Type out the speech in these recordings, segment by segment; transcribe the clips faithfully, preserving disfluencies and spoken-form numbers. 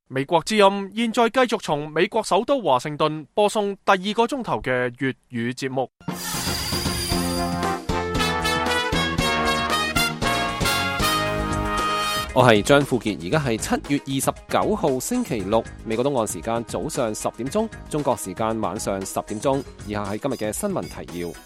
美國之音現在繼續從美國首都華盛頓播送第二個鐘頭嘅粵語節目。 我係張富傑，而家係七月二十九號星期六，美國東岸時間早上十點鐘，中國時間晚上十點鐘。以下係今日嘅新聞提要。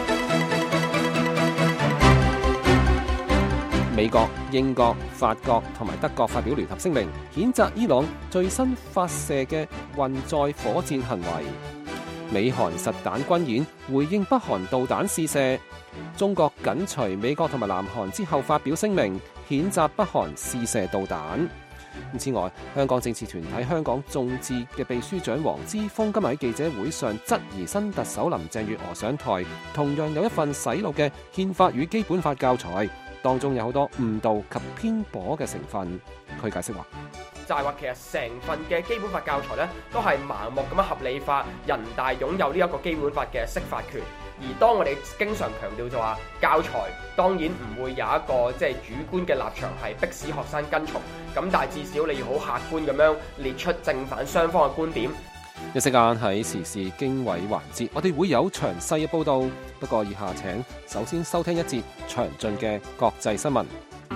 美國、英國、法國同埋德國發表聯合聲明，譴責伊朗最新發射嘅運載火箭行為。美韓實彈軍演回應北韓導彈試射。中國緊隨美國同埋南韓之後發表聲明，譴責北韓試射導彈。此外，香港政治團體香港眾志嘅秘書長黃之鋒今日喺記者會上質疑新特首林鄭月娥上台同樣有一份洗腦嘅憲法與基本法教材，當中有好多誤導及偏頗嘅成分。佢解釋話， 就係話其實成份嘅基本法教材咧，都係盲目咁樣合理化人大擁有呢一個基本法嘅釋法權。而當我哋經常強調就話教材當然唔會有一個即係主觀嘅立場係迫使學生跟從，咁但係至少你要好客觀咁樣列出正反雙方嘅觀點。 一時間喺時事經緯環節，我哋會有詳細嘅報導。不過以下請首先收聽一節詳盡嘅國際新聞。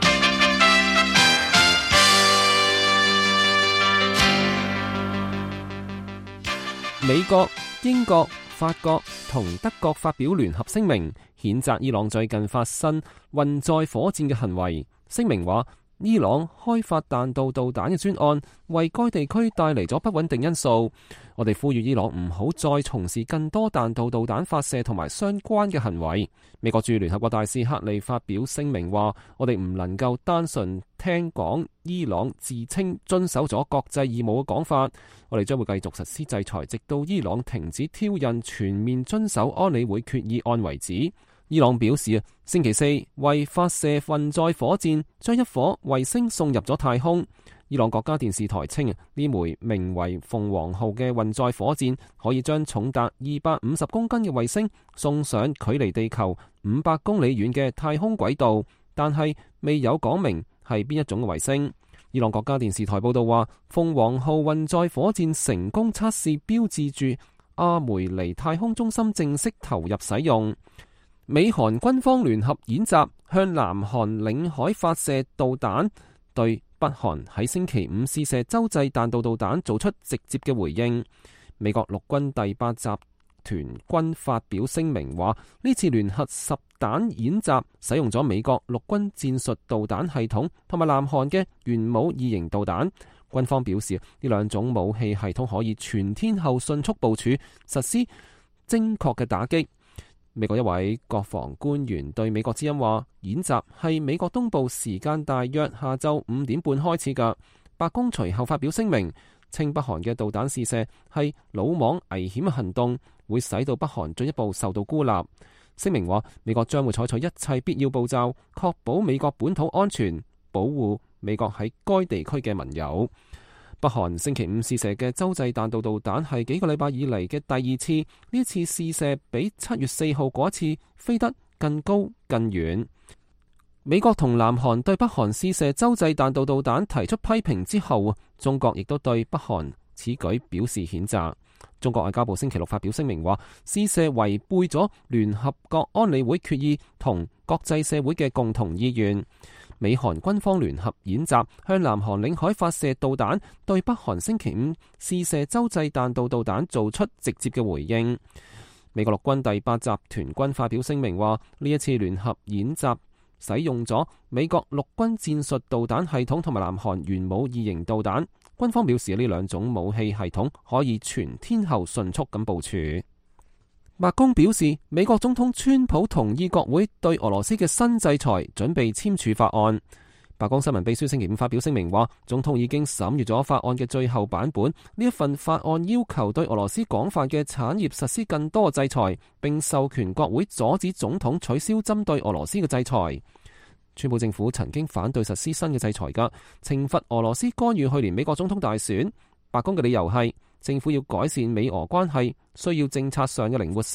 美國、英國、法國同德國發表聯合聲明，譴責伊朗最近發生運載火箭嘅行為。聲明話，伊朗開發彈道導彈嘅專案為該地區帶嚟咗不穩定因素。我哋呼籲伊朗唔好再從事更多彈道導彈發射同埋相關嘅行為。美國駐聯合國大使克利發表聲明話，我哋唔能夠單純聽講伊朗自稱遵守咗國際義務嘅講法，我哋將會繼續實施制裁，直到伊朗停止挑釁，全面遵守安理會決議案為止。伊朗表示啊，星期四為發射運載火箭，將一顆衛星送入咗太空。伊朗國家電視台稱啊，呢枚名為鳳凰號嘅運載火箭可以將重達二百五十公斤嘅衛星送上距離地球五百公里遠嘅太空軌道，但係未有講明係邊一種嘅衛星。伊朗國家電視台報道話，鳳凰號運載火箭成功測試，標誌住阿梅尼太空中心正式投入使用。美韓軍方聯合演習，向南韓領海發射導彈，對北韓喺星期五試射洲際彈道導彈做出直接嘅回應。美國陸軍第八集團軍發表聲明話，呢次聯合實彈演習使用咗美國陸軍戰術導彈系統同埋南韓嘅元武二型導彈。軍方表示，呢兩種武器系統可以全天候迅速部署，實施精確嘅打擊。美國一位國防官員對美國之音話，演習係美國東部時間大約下晝五點半開始㗎。白宮隨後發表聲明，稱北韓嘅導彈試射係魯莽危險嘅行動，會使到北韓進一步受到孤立。聲明話，美國將會採取一切必要步驟，確保美國本土安全，保護美國喺該地區嘅盟友。北韓星期五試射嘅洲際彈道導彈係幾個禮拜以嚟嘅第二次，呢次試射比七月四號嗰次飛得更高更遠。美國同南韓對北韓試射洲際彈道導彈提出批評之後，中國亦都對北韓此舉表示譴責。中國外交部星期六發表聲明話，試射違背咗聯合國安理會決議同國際社會嘅共同意願。美韓軍方聯合演習，向南韓領海發射導彈，對北韓星期五試射洲際彈道導彈做出直接嘅回應。美國陸軍第八集團軍發表聲明話，呢一次聯合演習使用咗美國陸軍戰術導彈系統同埋南韓元武二型導彈。軍方表示，呢兩種武器系統可以全天候迅速咁部署。白宮表示，美國總統川普同意國會對俄羅斯嘅新制裁，準備簽署法案。白宮新聞秘書星期五發表聲明話，總統已經審閱咗法案嘅最後版本。呢一份法案要求對俄羅斯廣泛嘅產業實施更多制裁，並授權國會阻止總統取消針對俄羅斯嘅制裁。川普政府曾經反對實施新嘅制裁㗎，懲罰俄羅斯干預去年美國總統大選。白宮嘅理由係，政府要改善美俄關係，需要政策上嘅靈活性，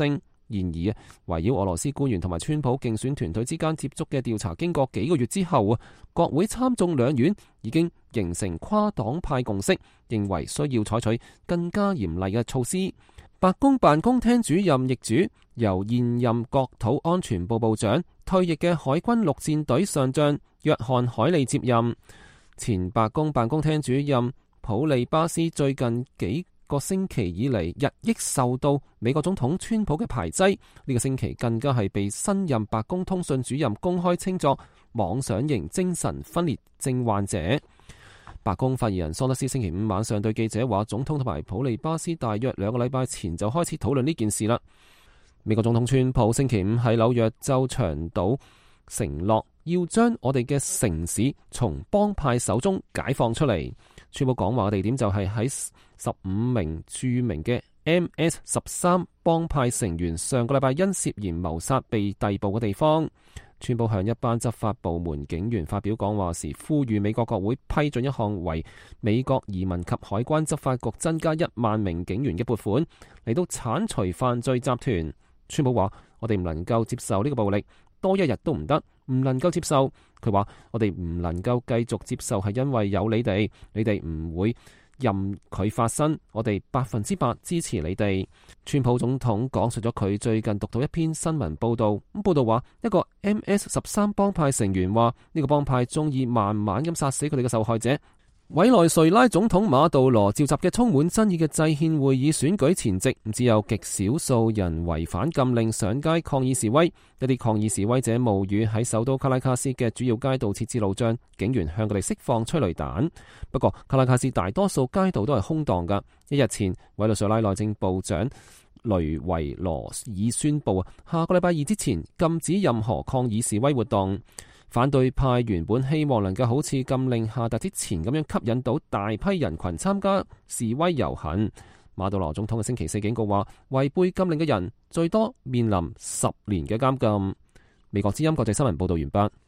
然而啊，圍繞俄羅斯官員同埋川普競選團隊之間接觸嘅調查經過幾個月之後啊，國會參眾兩院已經形成跨黨派共識，認為需要採取更加嚴厲嘅措施。白宮辦公廳主任易主由現任國土安全部部長退役嘅海軍陸戰隊上將約翰海利接任。前白宮辦公廳主任普利巴斯最近幾個星期以嚟日益受到美國總統川普嘅排擠，呢、這個星期更加係被新任白宮通訊主任公開稱作妄想型精神分裂症患者。白宮發言人桑德斯星期五晚上對記者話，總統同埋普利巴斯大約兩個禮拜前就開始討論呢件事啦。美國總統川普星期五喺紐約州長島承諾要將我哋嘅城市從幫派手中解放出嚟。川普講話嘅地點就係喺十五名著名嘅 M S 十三幫派成員上個禮拜因涉嫌謀殺被逮捕嘅地方。川普向一班執法部門警員發表講話時，呼籲美國國會批准一項為美國移民及海關執法局增加一萬名警員嘅撥款，嚟到剷除犯罪集團。川普話：我哋唔能夠接受呢個暴力，多一日都唔得，唔能夠接受。佢話：我哋唔能夠繼續接受，係因為有你哋，你哋唔會任佢發生，我哋百分之百支持你哋。川普總統講述咗佢最近讀到一篇新聞報道，咁報道話一個 M S 十三幫派成員話，呢個幫派中意慢慢咁殺死佢哋嘅受害者。委內瑞拉總統馬杜羅召集嘅充滿爭議嘅制憲會議選舉前夕，只有極少數人違反禁令上街抗議示威。一啲抗議示威者冒雨喺首都卡拉卡斯嘅主要街道設置路障，警員向佢哋釋放催淚彈。不過卡拉卡斯大多數街道都係空蕩噶。一日前，委內瑞拉內政部長雷維羅爾宣布啊，下個禮拜二之前禁止任何抗議示威活動。反對派原本希望能夠好似禁令下達之前咁樣吸引到大批人群參加示威遊行。馬杜羅總統嘅星期四警告話，違背禁令嘅人最多面臨十年嘅監禁。美國之音國際新聞報道完畢。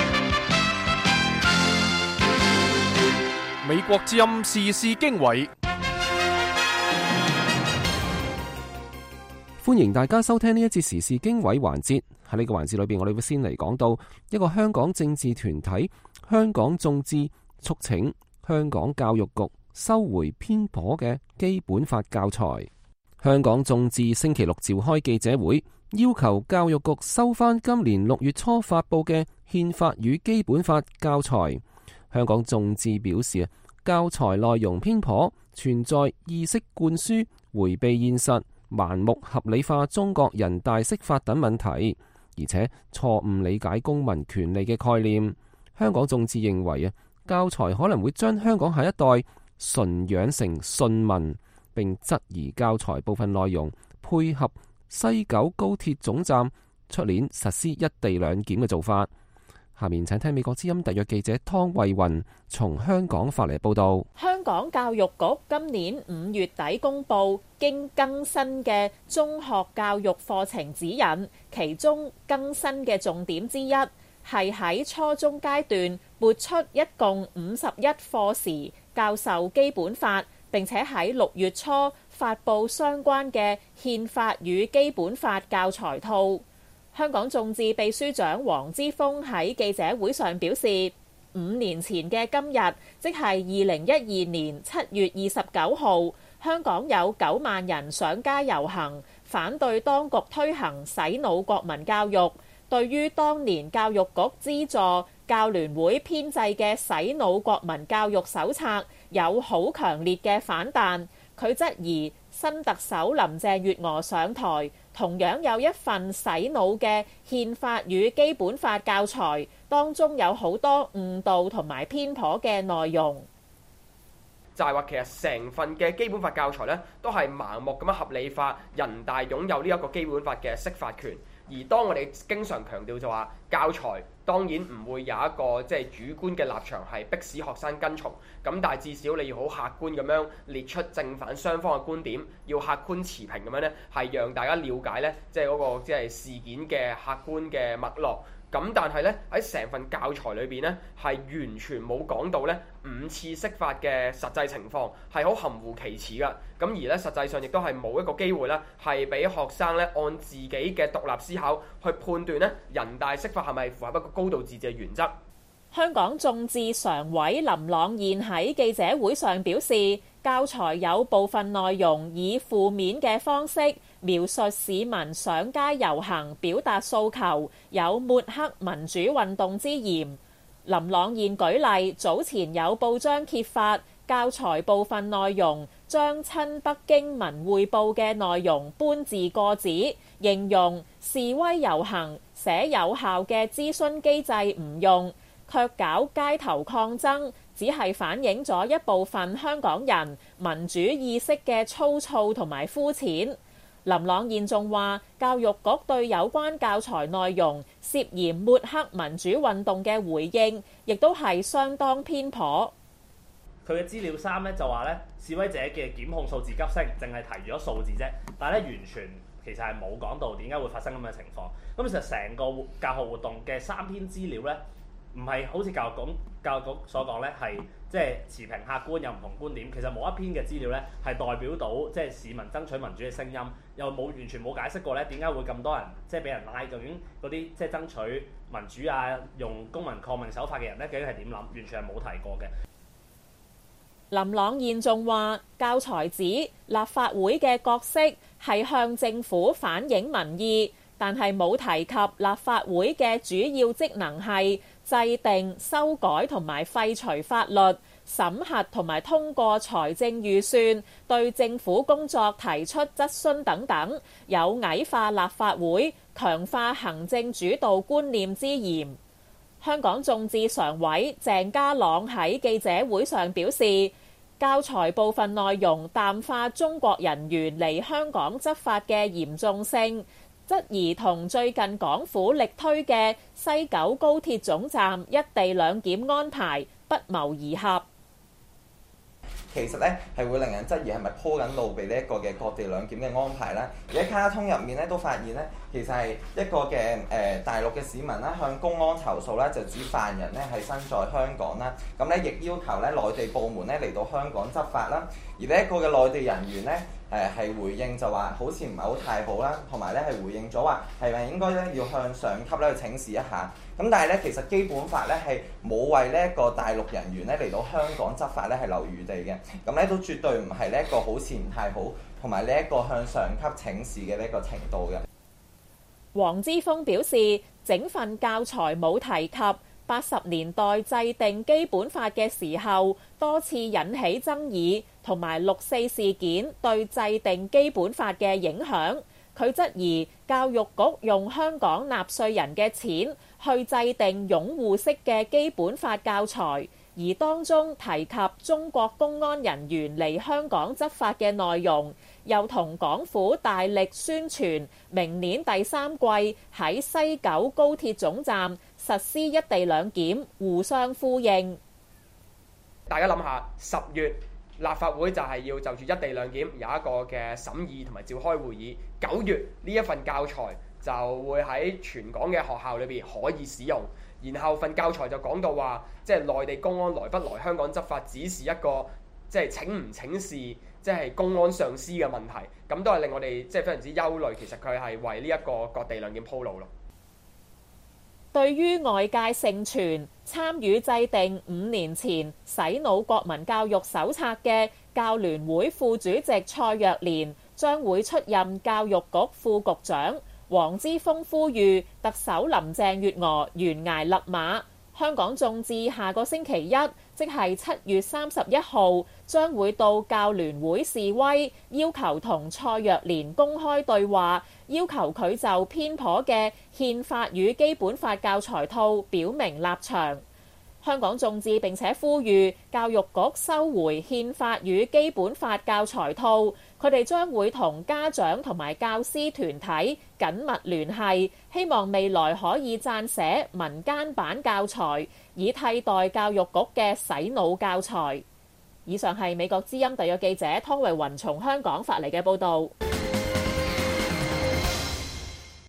美國之音時事經緯， 歡迎大家收聽呢一節時事經緯環節。喺呢個環節裏邊，我哋會先嚟講到一個香港政治團體香港眾志促請香港教育局收回偏頗嘅基本法教材。香港眾志星期六召開記者會，要求教育局收返今年六月初發佈嘅憲法與基本法教材。香港眾志表示，教材內容偏頗，存在意識灌輸、迴避現實、盲目合理化中國人大釋法等問題，而且錯誤理解公民權利嘅概念。香港眾志認為啊，教材可能會將香港下一代馴養成順民，並質疑教材部分內容配合西九高鐵總站出年實施一地兩檢嘅做法。下面請聽美國之音特約記者湯慧雲從香港發嚟報道。 香港教育局今年五月底公布經更新嘅中學教育課程指引，其中更新嘅重點之一係喺初中階段撥出一共五十一課時教授基本法，並且喺六月初發布相關嘅憲法與基本法教材套。香港眾志秘書長黃之鋒喺記者會上表示，五年前嘅今日，即係二零一二年七月二十九號，香港有九萬人上街遊行，反對當局推行洗腦國民教育。對於當年教育局資助教聯會編製嘅洗腦國民教育手冊，有好強烈嘅反彈。佢質疑新特首林鄭月娥上台，同樣有一份洗腦嘅憲法與基本法教材，當中有好多誤導同埋偏頗嘅內容。 就係話其實成份嘅基本法教材咧，都係盲目咁樣合理化人大擁有呢一個基本法嘅釋法權。而當我哋經常強調就話教材當然唔會有一個即係主觀嘅立場係迫使學生跟從，咁但係至少你要好客觀咁樣列出正反雙方嘅觀點，要客觀持平咁樣咧，係讓大家了解咧即係嗰個即係事件嘅客觀嘅脈絡。 咁但係咧喺成份教材裏邊咧係完全冇講到咧五次釋法嘅實際情況，係好含糊其辭噶。咁而咧實際上亦都係冇一個機會咧係俾學生咧按自己嘅獨立思考去判斷咧人大釋法係咪符合一個高度自治嘅原則。 香港眾志常委林朗彥喺記者會上表示，教材有部分內容以負面嘅方式描述市民上街遊行表達訴求，有抹黑民主運動之嫌。林朗彥舉例，早前有報章揭發教材部分內容將親北京文匯報嘅內容搬字過紙，形容示威遊行寫有效嘅諮詢機制唔用，卻搞街頭抗爭，只係反映咗一部分香港人民主意識嘅粗糙同埋膚淺。林朗彥仲話，教育局對有關教材內容涉嫌抹黑民主運動嘅回應，亦都係相當偏頗。 佢嘅資料三咧就話咧，示威者嘅檢控數字急升，淨係提咗數字啫，但係咧完全其實係冇講到點解會發生咁嘅情況。咁其實成個教學活動嘅三篇資料咧，唔係好似教育局教育局所講咧，係即係持平客觀有唔同觀點。其實冇一篇嘅資料咧係代表到即係市民爭取民主嘅聲音，又冇完全冇解釋過咧點解會咁多人即係俾人拉，究竟嗰啲即係爭取民主啊用公民抗命手法嘅人咧究竟係點諗，完全係冇提過嘅。 林朗彥仲話，教材指立法會嘅角色係向政府反映民意，但係冇提及立法會嘅主要職能係制定、修改同埋廢除法律、審核同埋通過財政預算、對政府工作提出質詢等等，有矮化立法會、強化行政主導觀念之嫌。香港眾志常委鄭家朗喺記者會上表示，教材部分內容淡化中國人員嚟香港執法嘅嚴重性，質疑同最近港府力推嘅西九高鐵總站一地兩檢安排不謀而合。 其實咧係會令人質疑係咪鋪緊路俾呢一個嘅各地兩檢嘅安排啦。而喺卡通入面咧都發現咧，其實係一個嘅誒、呃、大陸嘅市民啦，向公安投訴咧，就指犯人咧係身在香港啦。咁咧亦要求咧內地部門咧嚟到香港執法啦。而呢一個嘅內地人員咧誒係回應就話好似唔係好太好啦，同埋咧係回應咗話係咪應該咧要向上級咧去請示一下。咁但係咧其實基本法咧係冇為呢一個大陸人員咧嚟到香港執法咧係留餘地嘅。咁咧都絕對唔係呢一個好似唔太好，同埋呢一個向上級請示嘅呢個程度嘅。 黃之鋒表示，整份教材冇提及八十年代制定基本法嘅時候多次引起爭議，同埋六四事件對制定基本法嘅影響。佢質疑教育局用香港納稅人嘅錢去制定擁護式嘅基本法教材，而當中提及中國公安人員嚟香港執法嘅內容，又同港府大力宣傳明年第三季喺西九高鐵總站實施一地兩檢互相呼應。 大家諗下，十月立法會就係要就住一地兩檢有一個嘅審議同埋召開會議，九月呢一份教材就會喺全港嘅學校裏邊可以使用。然後份教材就講到話，即係內地公安來不來香港執法，只是一個即係請唔請示，即係公安上司嘅問題。咁都係令我哋即係非常之憂慮。其實佢係為呢一個各地兩檢鋪路咯。 對於外界盛傳參與制定五年前洗腦國民教育手冊嘅教聯會副主席蔡若蓮將會出任教育局副局長，黃之鋒呼籲特首林鄭月娥懸崖勒馬。香港眾志下個星期一，即係七月三十一號，將會到教聯會示威，要求同蔡若蓮公開對話，要求佢就偏頗嘅憲法與基本法教材套表明立場。香港眾志並且呼籲教育局收回憲法與基本法教材套，佢哋將會同家長同埋教師團體緊密聯繫，希望未來可以撰寫民間版教材，以替代教育局嘅洗腦教材。以上係美國之音特約記者湯慧雲從香港發嚟嘅報導。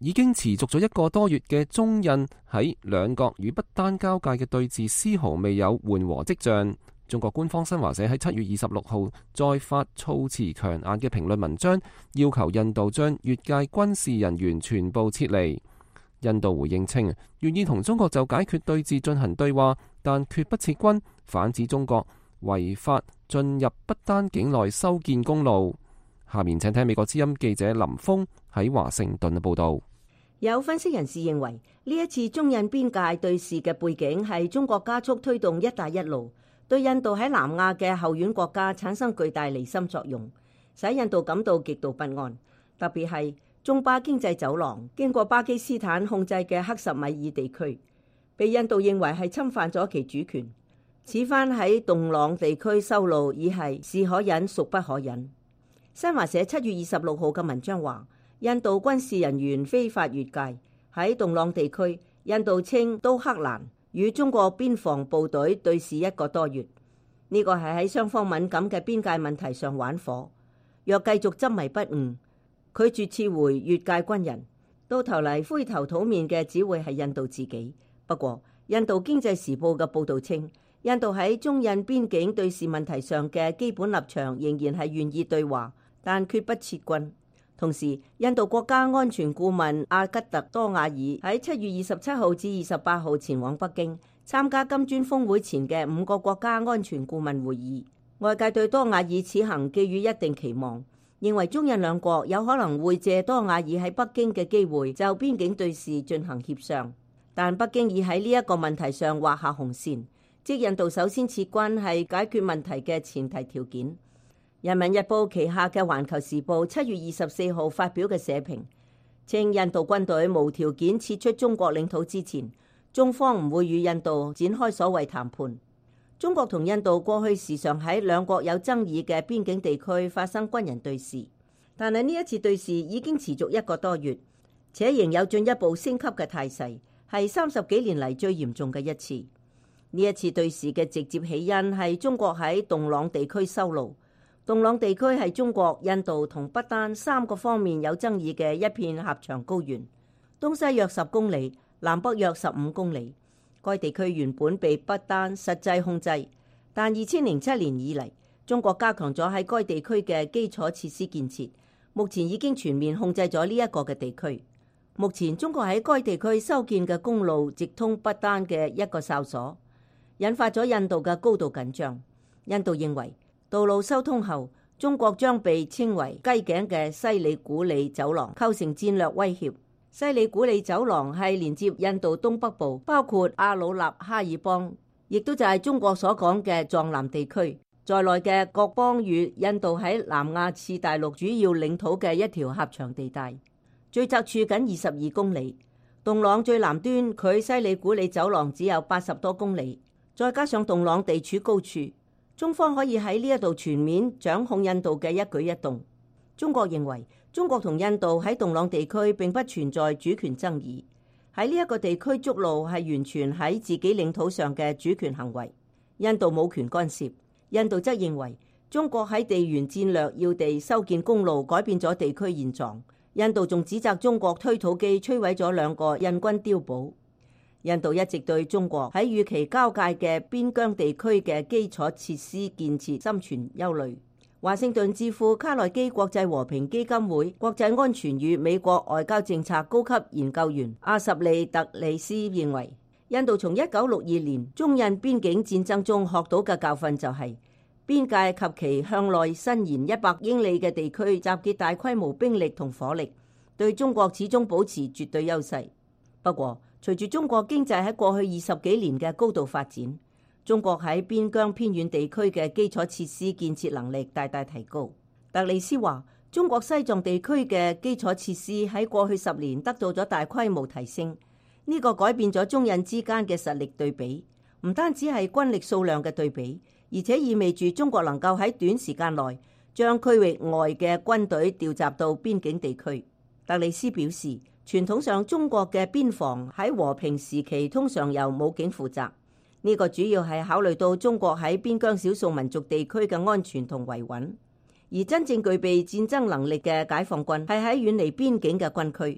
已經持續咗一個多月嘅中印喺兩國與不丹交界嘅對峙，絲毫未有緩和跡象。中國官方新華社喺七月二十六號再發措辭強硬嘅評論文章，要求印度將越界軍事人員全部撤離。印度回應稱，願意同中國就解決對峙進行對話，但決不撤軍，反指中國違法進入不丹境內修建公路。下面請聽美國之音記者林峰喺華盛頓嘅報道。 有分析人士認為，呢一次中印邊界對峙嘅背景係中國加速推動一帶一路，對印度喺南亞嘅後院國家產生巨大離心作用，使印度感到極度不安。特別係中巴經濟走廊經過巴基斯坦控制嘅克什米爾地區，被印度認為係侵犯咗其主權。此番喺洞朗地區修路已係是可忍孰不可忍。新華社七月二十六號嘅文章話，印度軍事人員非法越界喺洞朗地區，印度稱都克蘭與中國邊防部隊對峙一個多月。呢個係喺雙方敏感嘅邊界問題上玩火。若繼續執迷不悟，拒絕撤回越界軍人，到頭嚟灰頭土面嘅只會係印度自己。不過，印度經濟時報嘅報導稱，印度喺中印邊境對峙問題上嘅基本立場仍然係願意對話，但決不撤軍。同時，印度國家安全顧問阿吉特多瓦爾喺七月二十七號至二十八號前往北京參加金磚峰會前嘅五個國家安全顧問會議。外界對多瓦爾此行寄予一定期望，認為中印兩國有可能會借多瓦爾喺北京嘅機會就邊境對峙進行協商。但北京已喺呢一個問題上畫下紅線，即印度首先撤軍係解決問題嘅前提條件。人民日報旗下嘅環球時報七月二十四號發表嘅社評稱，印度軍隊無條件撤出中國領土之前，中方唔會與印度展開所謂談判。中國同印度過去時常喺兩國有爭議嘅邊境地區發生軍人對峙，但係呢一次對峙已經持續一個多月，且仍有進一步升級嘅態勢，係三十幾年嚟最嚴重嘅一次。呢一次對峙嘅直接起因係中國喺洞朗地區修路。洞朗地區係中國、印度同不丹三個方面有爭議嘅一片狹長高原，東西約十公里，南北約十五公里。該地區原本被不丹實際控制，但二千零七年以嚟，中國加強咗喺該地區嘅基礎設施建設，目前已經全面控制咗呢一個嘅地區。目前中國喺該地區修建嘅公路直通不丹嘅一個哨所，引發咗印度嘅高度緊張。印度認為，道路修通後，中國將被稱為雞頸嘅西里古里走廊構成戰略威脅。西里古里走廊係連接印度東北部，包括阿魯納哈爾邦，亦都就係中國所講嘅藏南地區在內嘅各邦與印度喺南亞次大陸主要領土嘅一條狹長地帶，最窄處僅二十二公里。洞朗最南端距西里古里走廊只有八十多公里，再加上洞朗地處高處，中方可以喺呢一度全面掌控印度嘅一舉一動。中國認為，中國同印度喺洞朗地區並不存在主權爭議，喺呢一個地區築路係完全喺自己領土上嘅主權行為，印度冇權干涉。印度則認為，中國喺地緣戰略要地修建公路，改變咗地區現狀。印度仲指責中國推土機摧毀咗兩個印軍碉堡。印度一直對中國喺與其交界嘅邊疆地區嘅基礎設施建設心存憂慮。華盛頓智庫卡內基國際和平基金會國際安全與美國外交政策高級研究員阿什利特利斯認為，印度從一九六二年中印邊境戰爭中學到嘅教訓就係，邊界及其向內伸延一百英里嘅地區集結大規模兵力同火力，對中國始終保持絕對優勢。不過，隨住中國經濟喺過去二十幾年嘅高度發展，中國喺邊疆偏遠地區嘅基礎設施建設能力大大提高。特利斯話，中國西藏地區嘅基礎設施喺過去十年得到咗大規模提升，呢個改變咗中印之間嘅實力對比，唔單止係軍力數量嘅對比，而且意味住中國能夠喺短時間內將區域外嘅軍隊調集到邊境地區。特利斯表示，傳統上中國嘅邊防喺和平時期通常由武警負責，呢個主要係考慮到中國喺邊疆少數民族地區嘅安全同維穩，而真正具備戰爭能力嘅解放軍係喺遠離邊境嘅軍區，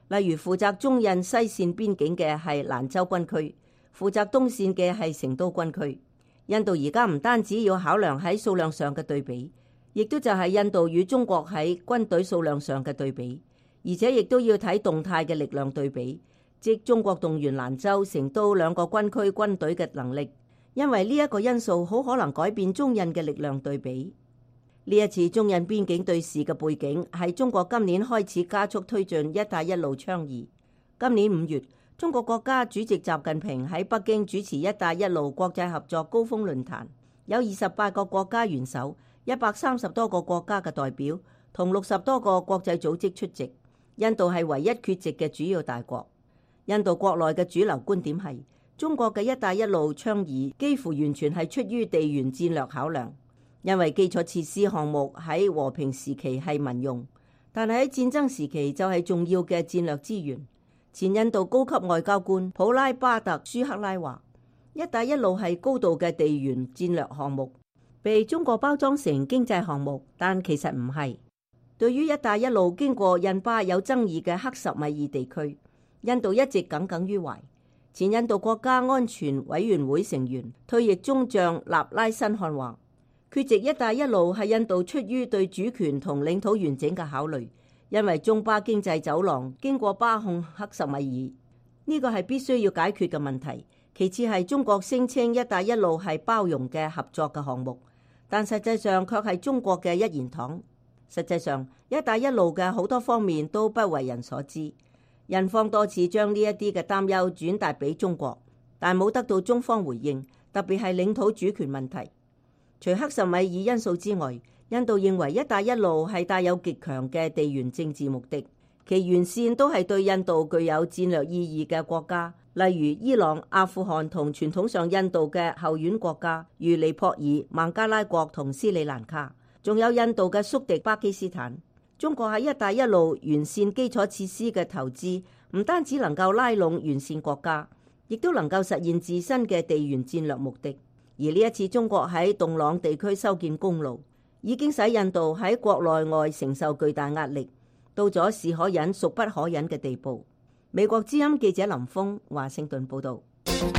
例如負責中印西線邊境嘅係蘭州軍區，負責東線嘅係成都軍區。印度而家唔單止要考量喺數量上嘅對比，亦都就係印度與中國喺軍隊數量上嘅對比，而且亦都要睇動態嘅力量對比，即中國動員蘭州、成都兩個軍區軍隊嘅能力，因為呢一個因素好可能改變中印嘅力量對比。呢一次中印邊境對峙嘅背景係中國今年開始加速推進一帶一路倡議。今年五月，中國國家主席習近平喺北京主持一帶一路國際合作高峰論壇，有二十八個國家元首、一百三十多個國家嘅代表同六十多個國際組織出席。印度係唯一缺席嘅主要大國。印度國內嘅主流觀點係，中國嘅一帶一路倡議幾乎完全係出於地緣戰略考量。因為基礎設施項目喺和平時期係民用，但係喺戰爭時期就係重要嘅戰略資源。前印度高級外交官普拉巴特舒克拉話，一帶一路係高度嘅地緣戰略項目，被中國包裝成經濟項目，但其實唔係。對於一帶一路經過印巴有爭議嘅克什米爾地區，印度一直耿耿於懷。前印度國家安全委員會成員退役中將納拉辛漢話，缺席一帶一路係印度出於對主權同領土完整嘅考慮，因為中巴經濟走廊經過巴控克什米爾，呢個係必須要解決嘅問題。其次係中國聲稱一帶一路係包容嘅合作嘅項目，但實際上卻係中國嘅一言堂。實際上，一帶一路嘅好多方面都不為人所知，印方多次將呢一啲嘅擔憂轉達俾中國，但冇得到中方回應，特別係領土主權問題。除克什米爾因素之外，印度認為一帶一路係帶有極強嘅地緣政治目的，其沿線都係對印度具有戰略意義嘅國家，例如伊朗、阿富汗同傳統上印度嘅後院國家，如尼泊爾、孟加拉國同斯里蘭卡，仲有印度嘅宿敵巴基斯坦。中國喺一帶一路完善基礎設施嘅投資，唔單止能夠拉攏完善國家，亦都能夠實現自身嘅地緣戰略目的。而呢一次中國喺洞朗地區修建公路，已經使印度喺國內外承受巨大壓力，到咗是可忍孰不可忍嘅地步。美國之音記者林峰華盛頓報道。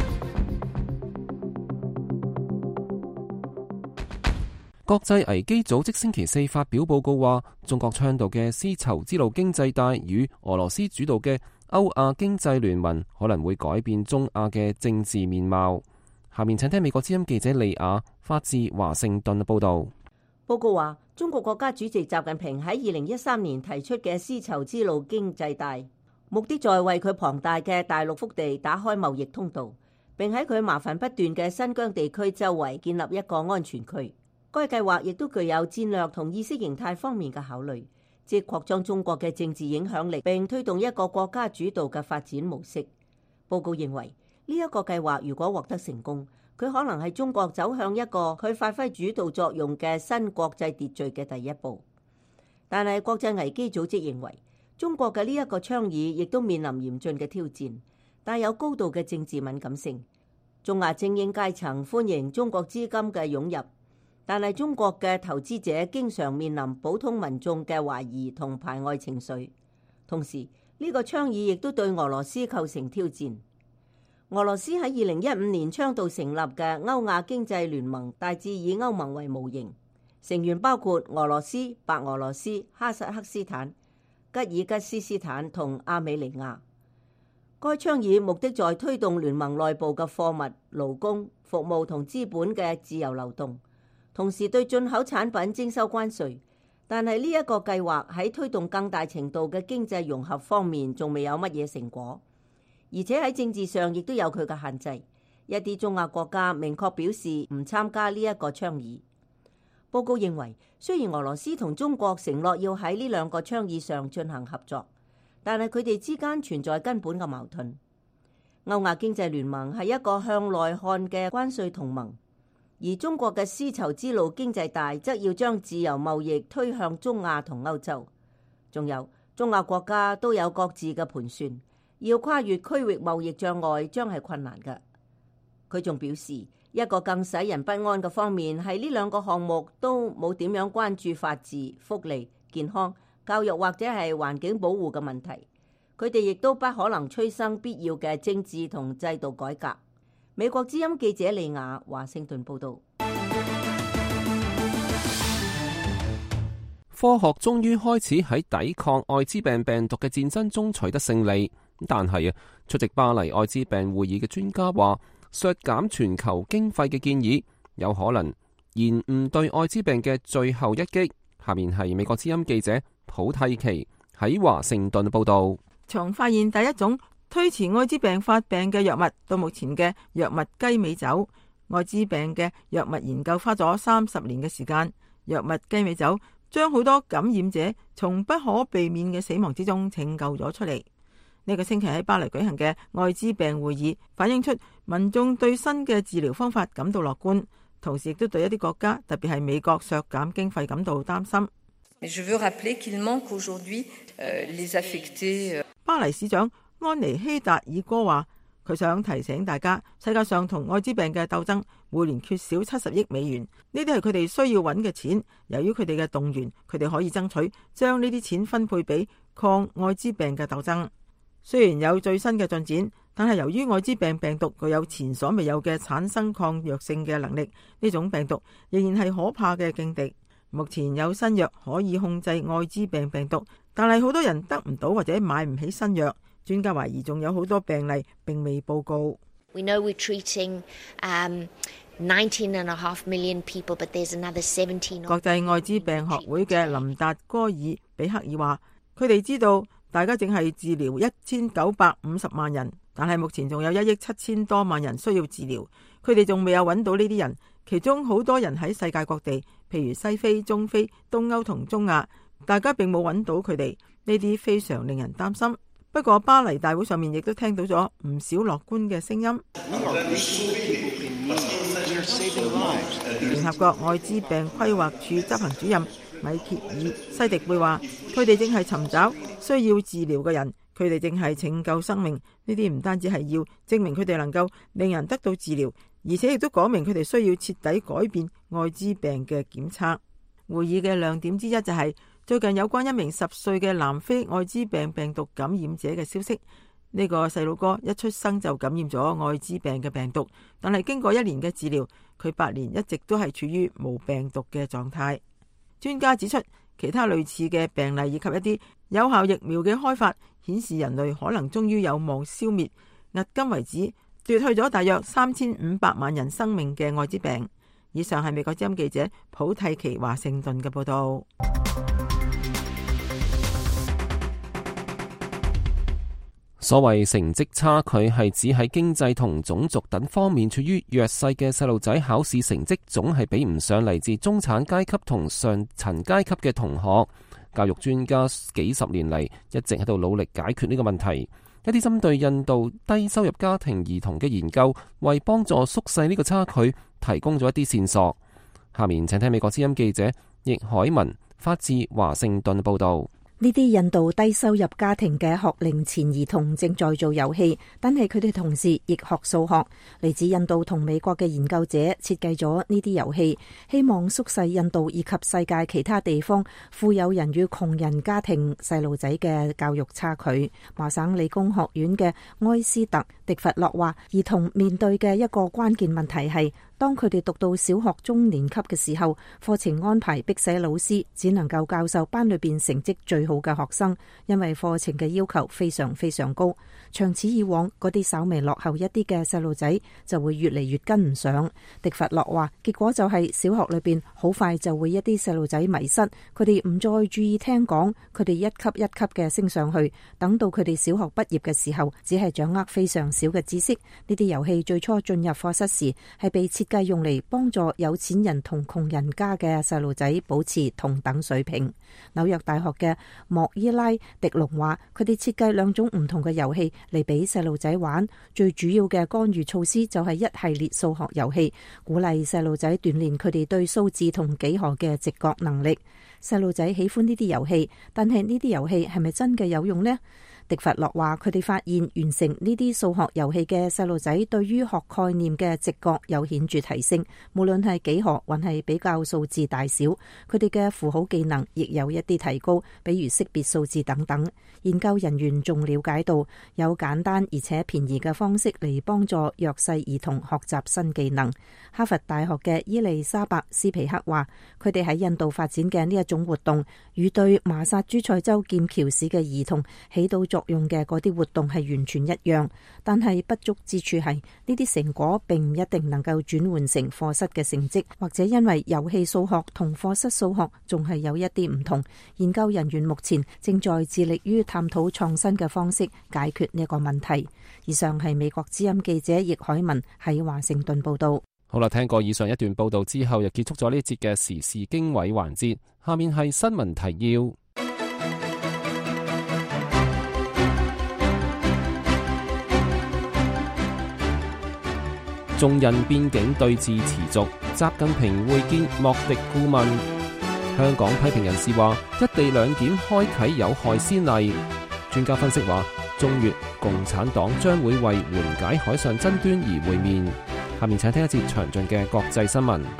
國際危機組織星期四發表報告話，中國倡導嘅絲綢之路經濟帶與俄羅斯主導嘅歐亞經濟聯盟可能會改變中亞嘅政治面貌。下面請聽美國之音記者利亞發自華盛頓嘅報道。 報告話，中國國家主席習近平喺二零一三年提出嘅絲綢之路經濟帶，目的在為佢龐大嘅大陸腹地打開貿易通道，並喺佢麻煩不斷嘅新疆地區周圍建立一個安全區。該計劃亦都具有戰略同意識形態方面嘅考慮，即擴張中國嘅政治影響力，並推動一個國家主導嘅發展模式。報告認為，呢一個計劃如果獲得成功，佢可能係中國走向一個佢發揮主導作用嘅新國際秩序嘅第一步。但係國際危機組織認為，中國嘅呢一個倡議亦都面臨嚴峻嘅挑戰，帶有高度嘅政治敏感性。中亞精英階層歡迎中國資金嘅湧入，但係中國嘅投資者經常面臨普通民眾嘅懷疑同排外情緒。同時，呢個倡議亦都對俄羅斯構成挑戰。俄羅斯喺二零一五年倡導成立嘅歐亞經濟聯盟，大致以歐盟為模型，成員包括俄羅斯、白俄羅斯、哈薩克斯坦、吉爾吉斯斯坦同亞美尼亞。該倡議目的在推動聯盟內部嘅貨物、勞工、服務同資本嘅自由流動，同時對進口產品徵收關稅。但係呢一個計劃喺推動更大程度嘅經濟融合方面，仲未有乜嘢成果。而且喺政治上亦都有佢嘅限制，一啲中亞國家明確表示唔參加呢一個倡議。報告認為，雖然俄羅斯同中國承諾要喺呢兩個倡議上進行合作，但係佢哋之間存在根本嘅矛盾。歐亞經濟聯盟係一個向內看嘅關稅同盟，而中國嘅絲綢之路經濟帶則要將自由貿易推向中亞同歐洲。仲有中亞國家都有各自嘅盤算。要跨越區域貿易障礙將係困難嘅。佢仲表示，一個更使人不安嘅方面係呢兩個項目都冇點樣關注法治、福利、健康、教育或者係環境保護嘅問題。 佢哋亦都不可能催生必要嘅政治同制度改革。美國之音記者李雅華盛頓報道。 科學終於開始喺抵抗艾滋病病毒嘅戰爭中取得勝利，但係啊，出席巴黎艾滋病會議嘅專家話，削減全球經費嘅建議有可能延誤對艾滋病嘅最後一擊。下面係美國之音記者普蒂奇喺華盛頓報道。 從發現第一種推遲艾滋病發病嘅藥物到目前嘅藥物雞尾酒，艾滋病嘅藥物研究花咗三十年嘅時間。藥物雞尾酒將好多感染者從不可避免嘅死亡之中拯救咗出嚟。呢、這個星期喺巴黎舉行嘅艾滋病會議反映出民眾對新嘅治療方法感到樂觀，同時亦都對一啲國家，特別係美國削減經費感到擔心。巴黎市長安妮希達爾哥話，佢想提醒大家，世界上同艾滋病嘅鬥爭每年缺少七十億美元，呢啲係佢哋需要揾嘅錢。由於佢哋嘅動員，佢哋可以爭取將呢啲錢分配俾抗艾滋病嘅鬥爭。雖然有最新嘅進展，但係由於艾滋病病毒具有前所未有嘅產生抗藥性嘅能力，呢種病毒仍然係可怕嘅勁敵。目前有新藥可以控制艾滋病病毒，但係好多人得唔到或者買唔起新藥。專家懷疑仲有好多病例並未報告。 We know we're treating, um, nineteen and a half million people, but there's another seventeen. 國際艾滋病學會嘅林達戈爾比克爾話，佢哋知道大家淨係治療一千九百五十萬人，但係目前仲有一億七千多萬人需要治療。佢哋仲未有揾到呢啲人，其中好多人喺世界各地，譬如西非、中非、東歐同中亞，大家並冇揾到佢哋，呢啲非常令人擔心。不過巴黎大會上面亦都聽到咗唔少樂觀嘅聲音。聯合國艾滋病規劃署執行主任米歇爾西迪貝話，佢哋正係尋找需要治療嘅人，佢哋正係拯救生命。呢啲唔單止係要證明佢哋能夠令人得到治療，而且亦都講明佢哋需要徹底改變艾滋病嘅檢測。會議嘅亮點之一就係最近有關一名十歲嘅南非艾滋病病毒感染者嘅消息。呢個細路哥一出生就感染咗艾滋病嘅病毒，但係經過一年嘅治療，佢八年一直都係處於無病毒嘅狀態。專家指出，其他類似嘅病例以及一啲有效疫苗嘅開發，顯示人類可能終於有望消滅迄今為止奪去咗大約三千五百萬人生命嘅艾滋病。以上係美國之音記者普蒂奇華盛頓嘅報道。 所謂成績差距係指喺經濟同種族等方面處於弱勢嘅細路仔，考試成績總係比唔上嚟自中產階級同上層階級嘅同學。教育專家幾十年嚟一直喺度努力解決呢個問題。一啲針對印度低收入家庭兒童嘅研究，為幫助縮細呢個差距提供咗一啲線索。下面請聽美國之音記者易海文發自華盛頓報道。 呢啲印度低收入家庭嘅學齡前兒童正在做遊戲，但係佢哋同時亦學數學。嚟自印度同美國嘅研究者設計咗呢啲遊戲，希望縮細印度以及世界其他地方富有人與窮人家庭細路仔嘅教育差距。麻省理工學院嘅埃斯特迪弗洛話，兒童面對嘅一個關鍵問題係，當佢哋讀到小學中年級嘅時候，課程安排迫使老師只能夠教授班裏邊成績最好嘅學生，因為課程嘅要求非常非常高。長此以往，嗰啲稍微落後一啲嘅細路仔就會越嚟越跟唔上。迪弗洛話，結果就係小學裏邊好快就會一啲細路仔迷失，佢哋唔再注意聽講，佢哋一級一級嘅升上去，等到佢哋小學畢業嘅時候，只係掌握非常少嘅知識。呢啲遊戲最初進入課室時係被設計用嚟幫助有錢人同窮人家嘅細路仔保持同等水平。紐約大學嘅莫伊拉迪龍話，佢哋設計兩種唔同嘅遊戲嚟俾細路仔玩，最主要嘅干預措施就係一系列數學遊戲，鼓勵細路仔鍛煉佢哋對數字同幾何嘅直覺能力。細路仔喜歡呢啲遊戲，但係呢啲遊戲係咪真嘅有用呢？ 迪弗洛話：佢哋發現完成呢啲數學遊戲嘅細路仔對於學概念嘅直覺有顯著提升，無論係幾何還係比較數字大小，佢哋嘅符號技能亦有一啲提高，比如識別數字等等。研究人員仲了解到有簡單而且便宜嘅方式嚟幫助弱勢兒童學習新技能。哈佛大學嘅伊麗莎白斯皮克話：佢哋喺印度發展嘅呢一種活動，與對馬薩諸塞州劍橋市嘅兒童起到作用嘅嗰啲活動係完全一樣，但係不足之處係呢啲成果並唔一定能夠轉換成課室嘅成績，或者因為遊戲數學同課室數學仲係有一啲唔同。研究人員目前正在致力於探討創新嘅方式解決呢個問題。以上係美國之音記者易海文喺華盛頓報道。 好啦，聽過以上一段報道之後，又結束咗呢一節嘅時事經緯環節。下面係新聞提要。中印邊境對峙持續，習近平會見莫迪顧問。香港批評人士話，一地兩檢開啟有害先例。專家分析話，中越共產黨將會為緩解海上爭端而會面。下面請聽一節詳盡嘅國際新聞。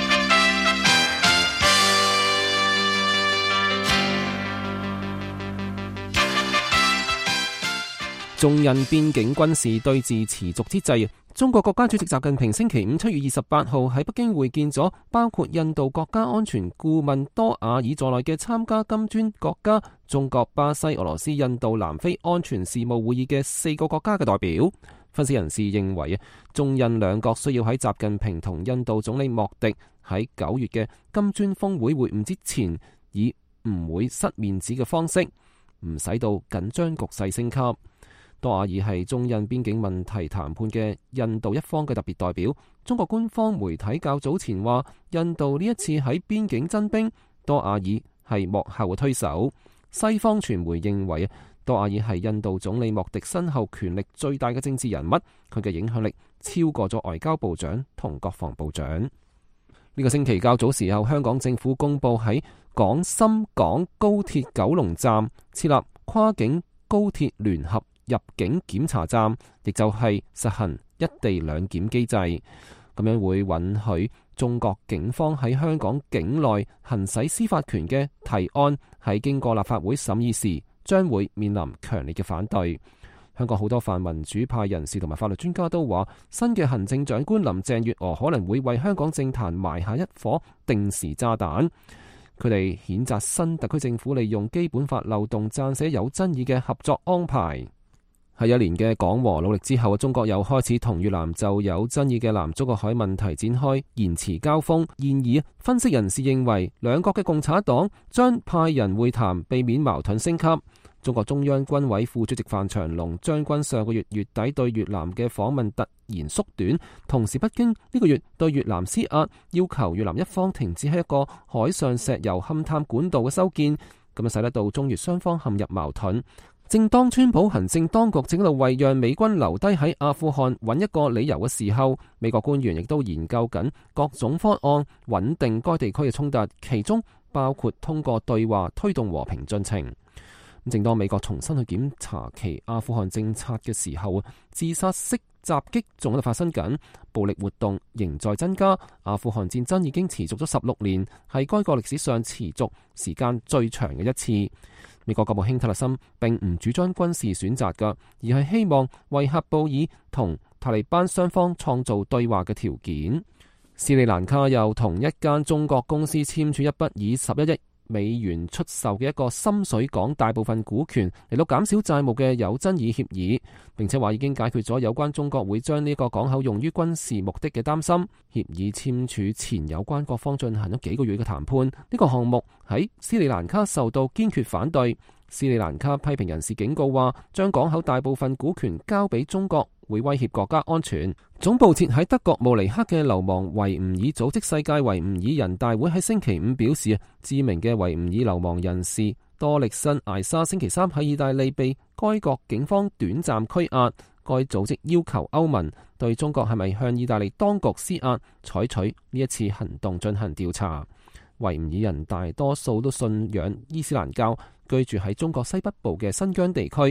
中印邊境軍事對峙持續之際，中國國家主席習近平星期五七月二十八號喺北京會見咗包括印度國家安全顧問多瓦爾在內嘅參加金磚國家中國、巴西、俄羅斯、印度、南非安全事務會議嘅四個國家嘅代表。分析人士認為，中印兩國需要喺習近平同印度總理莫迪喺九月嘅金磚峰會會晤之前，以唔會失面子嘅方式，唔使到緊張局勢升級。多瓦爾係中印邊境問題談判嘅印度一方嘅特別代表。中國官方媒體較早前話，印度呢一次喺邊境增兵，多瓦爾係幕後嘅推手。西方傳媒認為，多瓦爾係印度總理莫迪身後權力最大嘅政治人物，佢嘅影響力超過咗外交部長同國防部長。呢個星期較早時候，香港政府公布喺廣深港高鐵九龍站設立跨境高鐵聯合入境檢查站，亦就係實行一地兩檢機制，咁樣會允許中國警方喺香港境內行使司法權嘅提案，喺經過立法會審議時，將會面臨強烈嘅反對。香港好多泛民主派人士同埋法律專家都話，新嘅行政長官林鄭月娥可能會為香港政壇埋下一顆定時炸彈。佢哋譴責新特區政府利用基本法漏洞撰寫有爭議嘅合作安排。喺一年嘅講和努力之後，中國又開始同越南就有爭議嘅南中國海問題展開言辭交鋒。然而，分析人士認為，兩國嘅共產黨將派人會談，避免矛盾升級。中國中央軍委副主席范長龍將軍上個月月底對越南嘅訪問突然縮短，同時北京呢個月對越南施壓，要求越南一方停止喺一個海上石油勘探管道嘅修建，咁樣使得到中越雙方陷入矛盾。正當川普行政當局正喺度為讓美軍留低喺阿富汗揾一個理由嘅時候，美國官員亦都研究緊各種方案穩定該地區嘅衝突，其中包括通過對話推動和平進程。正當美國重新去檢查其阿富汗政策嘅時候，自殺式襲擊仲喺度發生緊，暴力活動仍在增加。阿富汗戰爭已經持續咗十六年，係該國歷史上持續時間最長嘅一次。美國國務卿特勒森並唔主張軍事選擇㗎，而係希望為喀布爾同塔利班雙方創造對話嘅條件。斯里蘭卡又同一間中國公司簽署一筆以十一億美元出售嘅一個深水港大部分股權嚟到減少債務嘅有爭議協議，並且話已經解決咗有關中國會將呢個港口用於軍事目的嘅擔心。協議簽署前，有關各方進行咗幾個月嘅談判，呢、這個項目喺斯里蘭卡受到堅決反對。斯里蘭卡批評人士警告話，將港口大部分股權交俾中國會威脅國家安全。總部設喺德國慕尼黑嘅流亡維吾爾組織世界維吾爾人大會喺星期五表示，知名嘅維吾爾流亡人士多力辛艾莎星期三喺意大利被該國警方短暫拘押。該組織要求歐盟對中國係咪向意大利當局施壓，採取呢一次行動進行調查。維吾爾人大多數都信仰伊斯蘭教，居住喺中國西北部嘅新疆地區。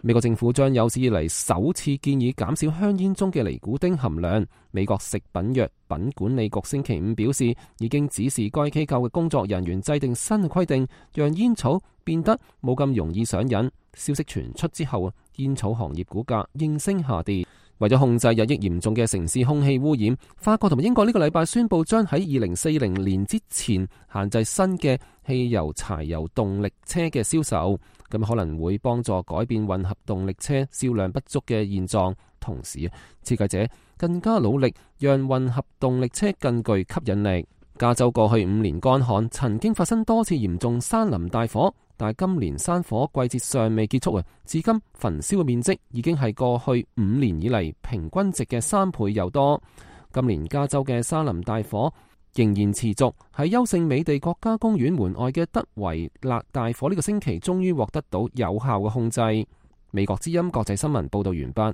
美國政府將有史以嚟首次建議減少香煙中嘅尼古丁含量。美國食品藥品管理局星期五表示，已經指示該機構嘅工作人員制定新嘅規定，讓煙草變得冇咁容易上癮。消息傳出之後，煙草行業股價應聲下跌。為咗控制日益嚴重嘅城市空氣污染，法國同埋英國呢個禮拜宣布將喺二零四零年之前限制新嘅汽油、柴油動力車嘅銷售，咁可能會幫助改變混合動力車銷量不足嘅現狀。同時，設計者更加努力讓混合動力車更具吸引力。加州過去五年乾旱，曾經發生多次嚴重山林大火，但係今年山火季節尚未結束啊！至今焚燒嘅面積已經係過去五年以嚟平均值嘅三倍又多。今年加州嘅山林大火仍然持續，喺優勝美地國家公園門外嘅德維勒大火呢個星期終於獲得到有效嘅控制。美國之音國際新聞報道完畢。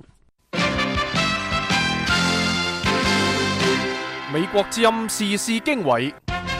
美國之音時事經緯，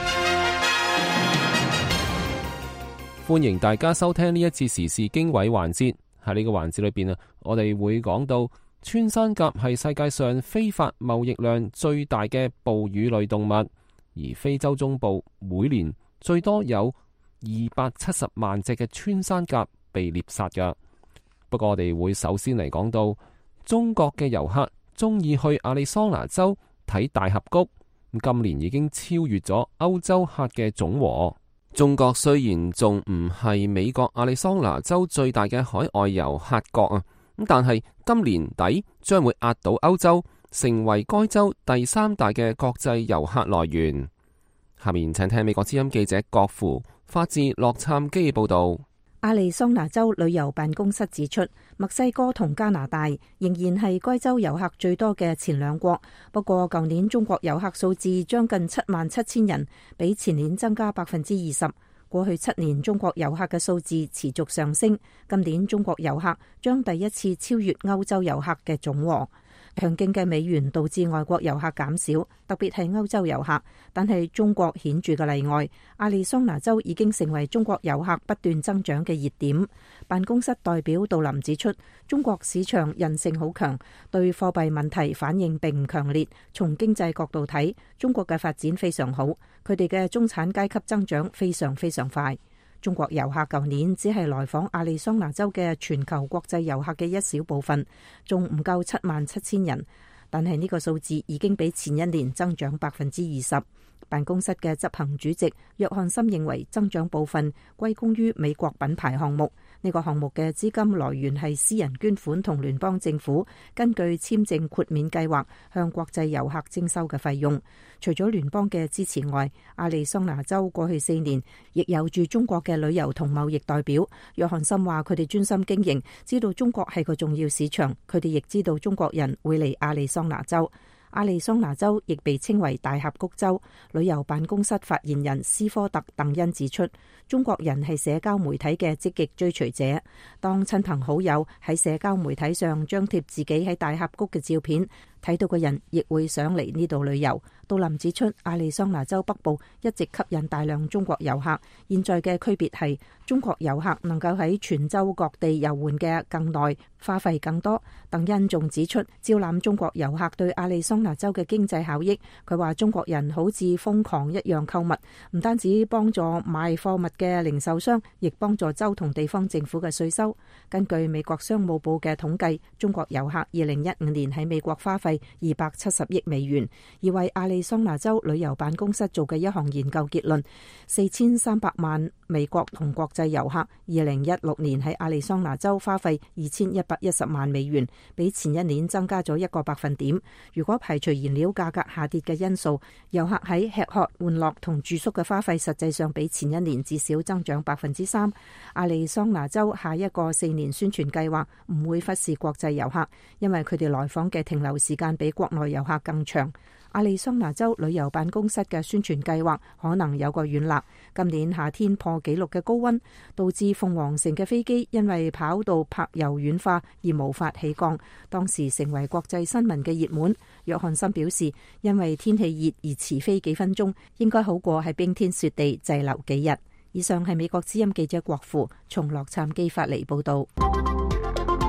歡迎大家收聽呢一次時事經緯環節。喺呢個環節裏邊啊，我哋會講到穿山甲係世界上非法貿易量最大嘅哺乳類動物，而非洲中部每年最多有二百七十萬隻嘅穿山甲被獵殺㗎。不過我哋會首先嚟講到中國嘅遊客中意去亞利桑那州睇大峽谷，今年已經超越咗歐洲客嘅總和。中國雖然仲唔係美國亞利桑那州最大嘅海外遊客國啊，咁但係今年底將會壓倒歐洲，成為該州第三大嘅國際遊客來源。下面請聽美國之音記者郭芙發自洛杉磯報道。 亞利桑那州旅遊辦公室指出，墨西哥同加拿大仍然係該州遊客最多嘅前兩國。不過，舊年中國遊客數字將近七萬七千人，比前年增加百分之二十。過去七年，中國遊客嘅數字持續上升。今年中國遊客將第一次超越歐洲遊客嘅總和。強勁嘅美元導致外國遊客減少，特別係歐洲遊客。但係中國顯著嘅例外，亞利桑那州已經成為中國遊客不斷增長嘅熱點。辦公室代表杜林指出，中國市場韌性好強，對貨幣問題反應並唔強烈。從經濟角度睇，中國嘅發展非常好，佢哋嘅中產階級增長非常非常快。中國遊客舊年只係來訪亞利桑那州嘅全球國際遊客嘅一小部分，仲唔夠七萬七千人。但係呢個數字已經比前一年增長百分之二十。辦公室嘅執行主席約翰森認為，增長部分歸功於美國品牌項目。呢個項目嘅資金來源係私人捐款同聯邦政府根據簽證豁免計劃向國際遊客徵收嘅費用。除咗聯邦嘅支持外，亞利桑那州過去四年亦有住中國嘅旅遊同貿易代表。約翰森話：佢哋專心經營，知道中國係個重要市場，佢哋亦知道中國人會嚟亞利桑那州。亞利桑那州亦被稱為大峽谷州。旅遊辦公室發言人斯科特鄧恩指出，中國人係社交媒體嘅積極追隨者。當親朋好友喺社交媒體上張貼自己喺大峽谷嘅照片，睇到嘅人亦會想嚟呢度旅遊。杜林指出，亞利桑那州北部一直吸引大量中國遊客，現在嘅區別係中國遊客能夠喺全州各地遊玩嘅更耐，花費更多。鄧恩仲指出，招攬中國遊客對亞利桑那州嘅經濟效益。佢話中國人好似瘋狂一樣購物，唔單止幫助賣貨物嘅零售商，亦幫助州同地方政府嘅稅收。根據美國商務部嘅統計，中國遊客二零一五年喺美國花費二百七十億美元。而為亞利桑那州旅遊辦公室做嘅一項研究結論，四千三百萬美國同國際遊客二零一六年喺亞利桑那州花費二千一百一十萬美元，比前一年增加咗一個百分點。如果排除燃料價格下跌嘅因素，遊客喺吃喝玩樂同住宿嘅花費實際上比前一年至少增長百分之三。亞利桑那州下一個四年宣傳計劃唔會忽視國際遊客，因為佢哋來訪嘅停留時間比國內遊客更長。亞利桑那州旅遊辦公室嘅宣傳計劃可能有個軟肋。今年夏天破紀錄嘅高溫，導致鳳凰城嘅飛機因為跑道柏油軟化而無法起降，當時成為國際新聞嘅熱門。約翰森表示，因為天氣熱而遲飛幾分鐘，應該好過喺冰天雪地滯留幾日。以上係美國之音記者郭芙從洛杉磯發嚟報道。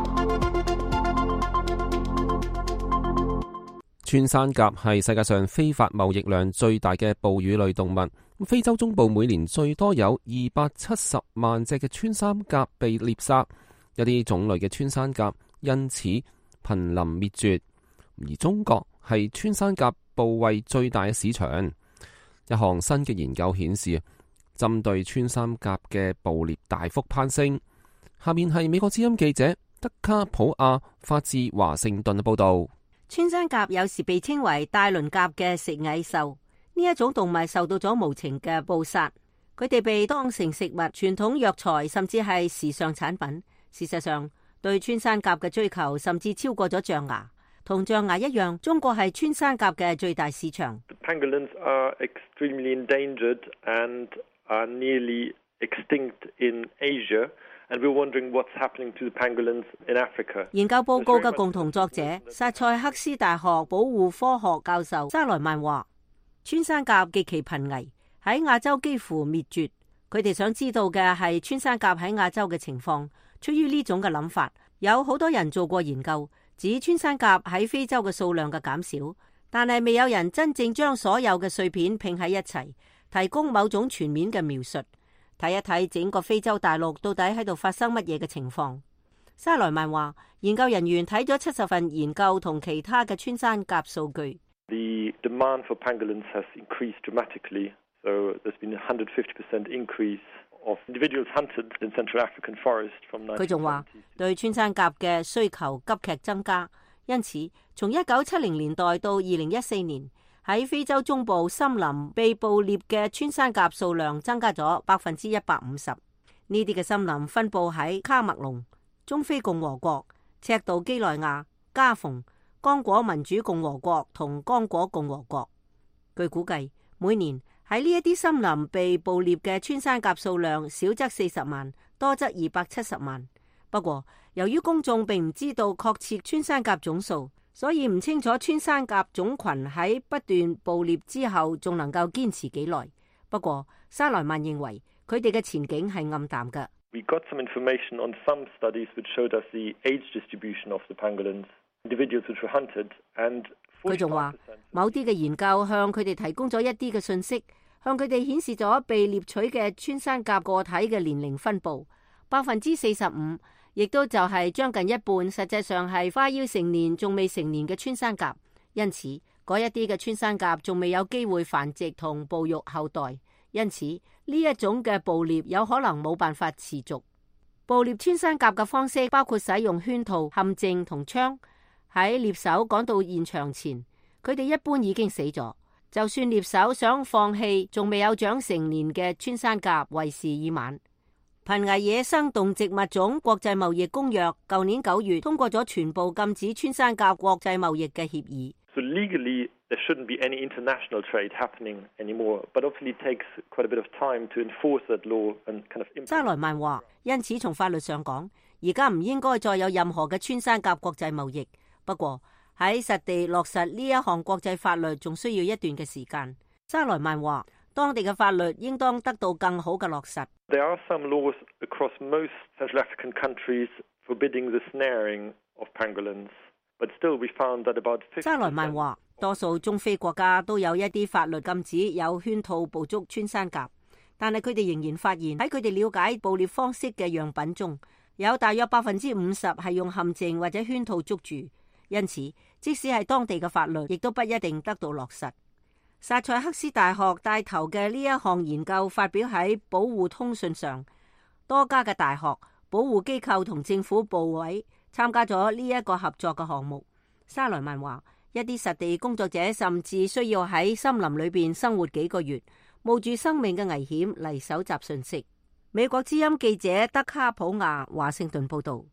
穿山甲係世界上非法貿易量最大嘅哺乳類動物。非洲中部每年最多有二百七十萬隻嘅穿山甲被獵殺，一啲種類嘅穿山甲因此瀕臨滅絕。而中國係穿山甲部位最大嘅市場。一項新嘅研究顯示，針對穿山甲嘅捕獵大幅攀升。下面係美國之音記者德卡普亞發自華盛頓嘅報道。 穿山甲有時被稱為大輪甲嘅食蟻獸，呢一種動物受到咗無情嘅捕殺，佢哋被當成食物、傳統藥材，甚至係時尚產品。事實上，對穿山甲嘅追求甚至超過咗象牙。同象牙一樣，中國係穿山甲嘅最大市場。 Pangolins are extremely endangered and are nearly extinct in Asia. And we're wondering what's happening to the pangolins in Africa. 研究報告嘅共同作者薩塞克斯大學保護科學教授沙萊曼話，穿山甲極其瀕危，喺亞洲幾乎滅絕。佢哋想知道嘅係穿山甲喺亞洲嘅情況。出於呢種嘅諗法，有好多人做過研究，指穿山甲喺非洲嘅數量嘅減少，但係未有人真正將所有嘅碎片拼喺一齊，提供某種全面嘅描述。睇一睇整個非洲大陸到底喺度發生乜嘢嘅情況。沙萊曼話，研究人員睇咗七十份研究同其他嘅穿山甲數據。 The demand for pangolins has increased dramatically, so there's been a one hundred fifty percent increase of individuals hunted in Central African forest from nineteen seventy. 佢仲話，對穿山甲嘅需求急劇增加，因此從一九七零年代到二零一四年，喺非洲中部森林被捕獵嘅穿山甲數量增加咗百分之一百五十。呢啲嘅森林分布喺卡麥隆、中非共和國、赤道幾內亞、加蓬、剛果民主共和國同剛果共和國。據估計，每年喺呢一啲森林被捕獵嘅穿山甲數量少則四十萬，多則二百七十萬。不過，由於公眾並唔知道確切穿山甲總數，所以唔清楚穿山甲種群喺不斷捕獵之後仲能夠堅持幾耐。不過沙萊曼認為佢哋嘅前景係暗淡嘅。 We got some information on some studies which showed us the age distribution of the pangolins, individuals which were hunted, and 佢仲話某啲嘅研究向佢哋提供咗一啲嘅信息，向佢哋顯示咗被獵取嘅穿山甲個體嘅年齡分佈，百分之四十五。亦都就係將近一半，實際上係快要成年仲未成年嘅穿山甲，因此嗰一啲嘅穿山甲仲未有機會繁殖同哺育後代，因此呢一種嘅捕獵有可能冇辦法持續。捕獵穿山甲嘅方式包括使用圈套、陷阱同槍。喺獵手趕到現場前，佢哋一般已經死咗。就算獵手想放棄仲未有長成年嘅穿山甲，為時已晚。瀕危野生動植物種國際貿易公約舊年九月通過咗全部禁止穿山甲國際貿易嘅協議。 So legally, there shouldn't be any international trade happening anymore, but obviously it takes quite a bit of time to enforce that law and kind of implement. 沙萊曼話，因此從法律上講，而家唔應該再有任何嘅穿山甲國際貿易。不過喺實地落實呢一項國際法律，仲需要一段嘅時間。沙萊曼話，當地嘅法律應當得到更好嘅落實。 There are some laws across most Central African countries forbidding the snaring of pangolins, but still we found that about fifty percent. 沙萊曼話，多數中非國家都有一啲法律禁止有圈套捕捉穿山甲，但係佢哋仍然發現喺佢哋了解捕獵方式嘅樣品中，有大約百分之五十係用陷阱或者圈套捉住，因此即使係當地嘅法律，亦都不一定得到落實。薩塞克斯大學帶頭嘅呢一項研究發表喺保護通訊上，多家嘅大學、保護機構同政府部委參加咗呢一個合作嘅項目。沙萊曼話，一啲實地工作者甚至需要喺森林裏邊生活幾個月，冒住生命嘅危險嚟搜集信息。美國之音記者德卡普亞華盛頓報道。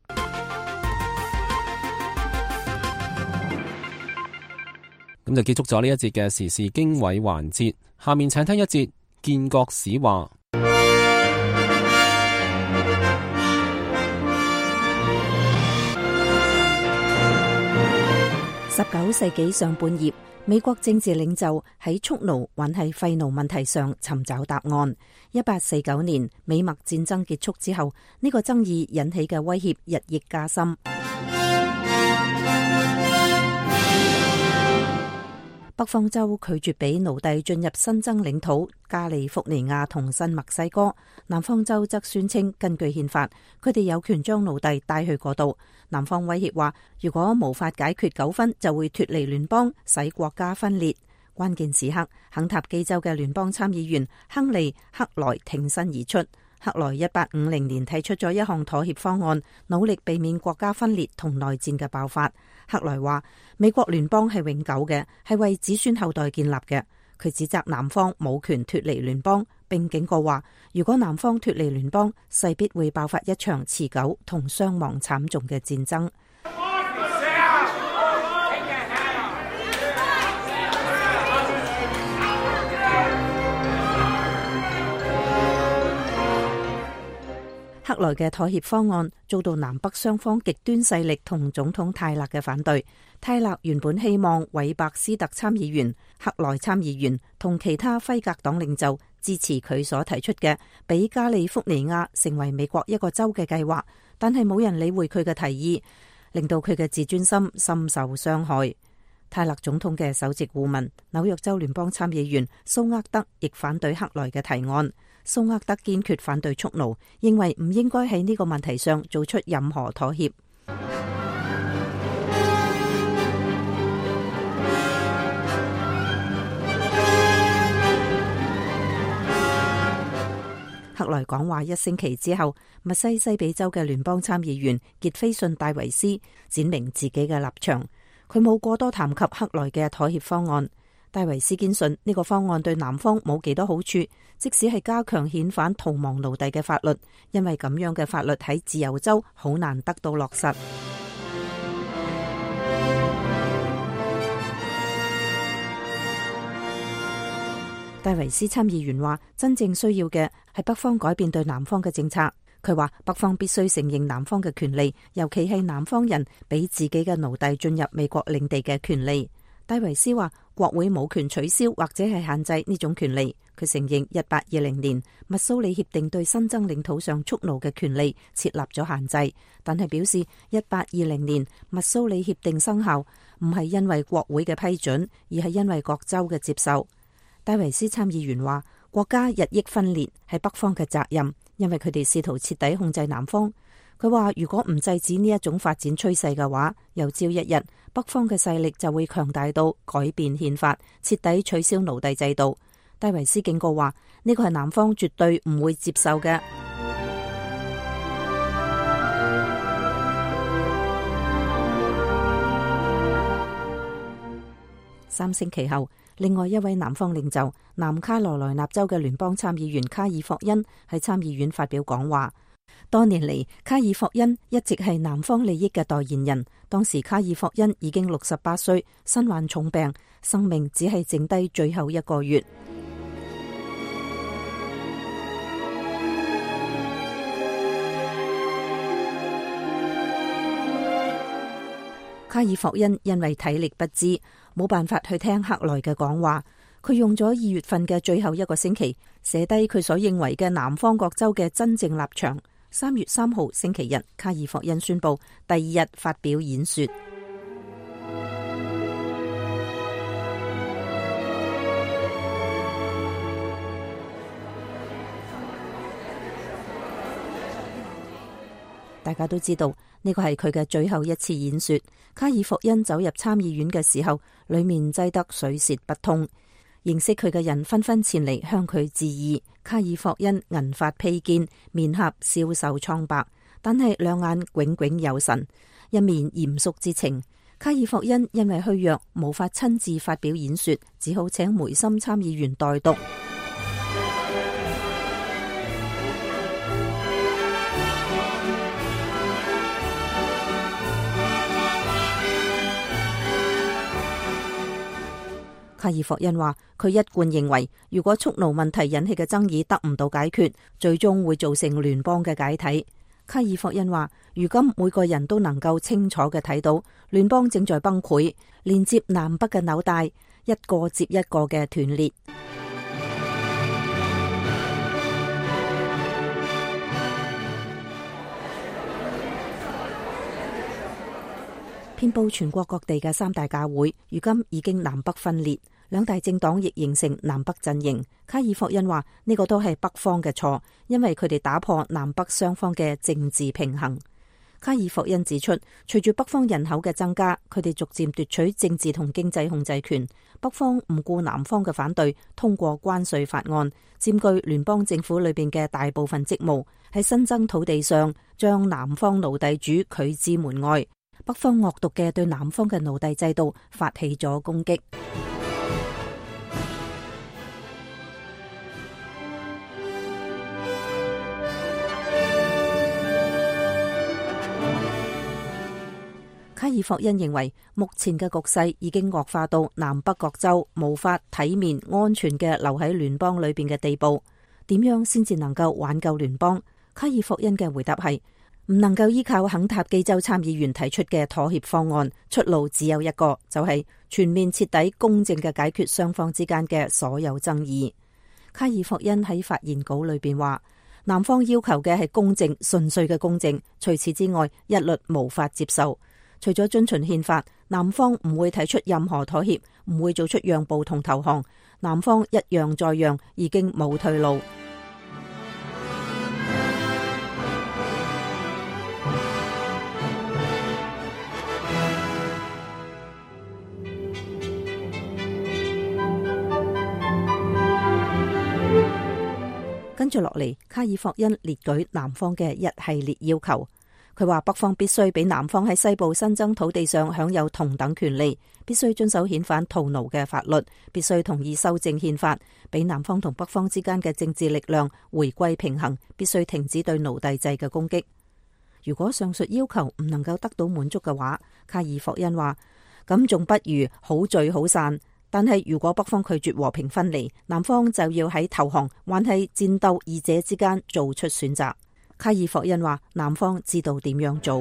咁就結束咗呢一節嘅時事經緯環節，下面請聽一節建國史話。 十九世紀上半葉，美國政治領袖喺蓄奴還係廢奴問題上尋找答案。一八四九年美墨戰爭結束之後，呢個爭議引起嘅威脅日益加深。 北方州拒絕俾奴隸進入新增領土加利福尼亞同新墨西哥，南方州則宣稱根據憲法，佢哋有權將奴隸帶去嗰度。南方威脅話，如果無法解決糾紛，就會脫離聯邦，使國家分裂。關鍵時刻，肯塔基州嘅聯邦參議員亨利·克萊挺身而出。克萊一八五零年提出咗一項妥協方案，努力避免國家分裂同內戰嘅爆發。克萊話：美國聯邦係永久嘅，係為子孫後代建立嘅。佢指責南方冇權脫離聯邦，並警告話：如果南方脫離聯邦，勢必會爆發一場持久同傷亡慘重嘅戰爭。克萊嘅妥協方案遭到南北雙方極端勢力同總統泰勒嘅反對。泰勒原本希望韋伯斯特參議員、克萊參議員同其他輝格黨領袖支持佢所提出嘅俾加利福尼亞成為美國一個州嘅計劃，但係冇人理會佢嘅提議，令到佢嘅自尊心深受傷害。泰勒總統嘅首席顧問、紐約州聯邦參議員蘇厄德亦反對克萊嘅提案。蘇厄德堅決反對蓄奴，認為唔應該喺呢個問題上做出任何妥協。克萊講話一星期之後，密西西比州嘅聯邦參議員傑菲遜戴維斯展明自己嘅立場，佢冇過多談及克萊嘅妥協方案。戴維斯堅信呢個方案對南方冇幾多好處，即使係加強遣返逃亡奴隸嘅法律，因為咁樣嘅法律喺自由州好難得到落實。戴維斯參議員話，真正需要嘅係北方改變對南方嘅政策。佢話北方必須承認南方嘅權利，尤其係南方人俾自己嘅奴隸進入美國領地嘅權利。戴維斯話，國會冇權取消或者係限制呢種權利。佢承認一八二零年密蘇里協定對新增領土上蓄奴嘅權利設立咗限制，但係表示一八二零年密蘇里協定生效唔係因為國會嘅批准，而係因為各州嘅接受。戴維斯參議員話，國家日益分裂係北方嘅責任，因為佢哋試圖徹底控制南方。佢話，如果唔制止呢一種發展趨勢嘅話，有朝一日北方嘅勢力就會強大到改變憲法，徹底取消奴隸制度。戴維斯警告話，呢個係南方絕對唔會接受嘅。三星期後，另外一位南方領袖南卡羅來納州嘅聯邦參議員卡爾霍恩喺參議院發表講話。多年嚟，卡爾霍恩一直係南方利益嘅代言人。當時卡爾霍恩已經六十八歲，身患重病，生命只係剩低最後一個月。卡爾霍恩因為體力不支，冇辦法去聽克萊嘅講話。佢用咗二月份嘅最後一個星期寫低佢所認為嘅南方各州嘅真正立場。三月三號星期日，卡爾霍恩宣布第二日發表演說。大家都知道呢個係佢嘅最後一次演說。卡爾霍恩走入參議院嘅時候，裏面擠得水泄不通。認識佢嘅人紛紛前嚟向佢致意。卡爾霍恩銀髮披肩，面頰消瘦蒼白，但係兩眼炯炯有神，一面嚴肅之情。卡爾霍恩因為虛弱，無法親自發表演說，只好請梅森參議員代讀。卡爾霍恩話，佢一貫認為，如果蓄奴問題引起嘅爭議得唔到解決，最終會造成聯邦嘅解體。卡爾霍恩話，如今每個人都能夠清楚嘅睇到，聯邦正在崩潰，連接南北嘅紐帶一個接一個嘅斷裂。 遍佈全國各地嘅三大教會，如今已經南北分裂，兩大政黨亦形成南北陣營。卡爾霍恩話呢個都係北方嘅錯，因為佢哋打破南北雙方嘅政治平衡。卡爾霍恩指出，隨住北方人口嘅增加，佢哋逐漸奪取政治同經濟控制權。北方唔顧南方嘅反對，通過關稅法案，佔據聯邦政府裏邊嘅大部分職務，喺新增土地上將南方奴隸主拒之門外。北方惡毒嘅對南方嘅奴隸制度發起咗攻擊。卡爾霍恩認為，目前嘅局勢已經惡化到南北各州無法體面安全嘅留喺聯邦裏邊嘅地步。點樣先至能夠挽救聯邦？卡爾霍恩嘅回答係：唔能夠依靠肯塔基州參議員提出嘅妥協方案，出路只有一個，就係全面徹底公正嘅解決雙方之間嘅所有爭議。卡爾霍恩喺發言稿裏邊話，南方要求嘅係公正、純粹嘅公正，除此之外一律無法接受。除咗遵循憲法，南方唔會提出任何妥協，唔會做出讓步同投降。南方一讓再讓，已經冇退路。跟住落嚟，卡爾霍恩列舉南方嘅一系列要求。佢話北方必須俾南方喺西部新增土地上享有同等權利，必須遵守遣返逃奴嘅法律，必須同意修正憲法，俾南方同北方之間嘅政治力量回歸平衡，必須停止對奴隸制嘅攻擊。如果上述要求唔能夠得到滿足嘅話，卡爾霍恩話，咁仲不如好聚好散。但係如果北方拒絕和平分離，南方就要喺投降還係戰鬥二者之間做出選擇。卡爾霍恩話，南方知道點樣做。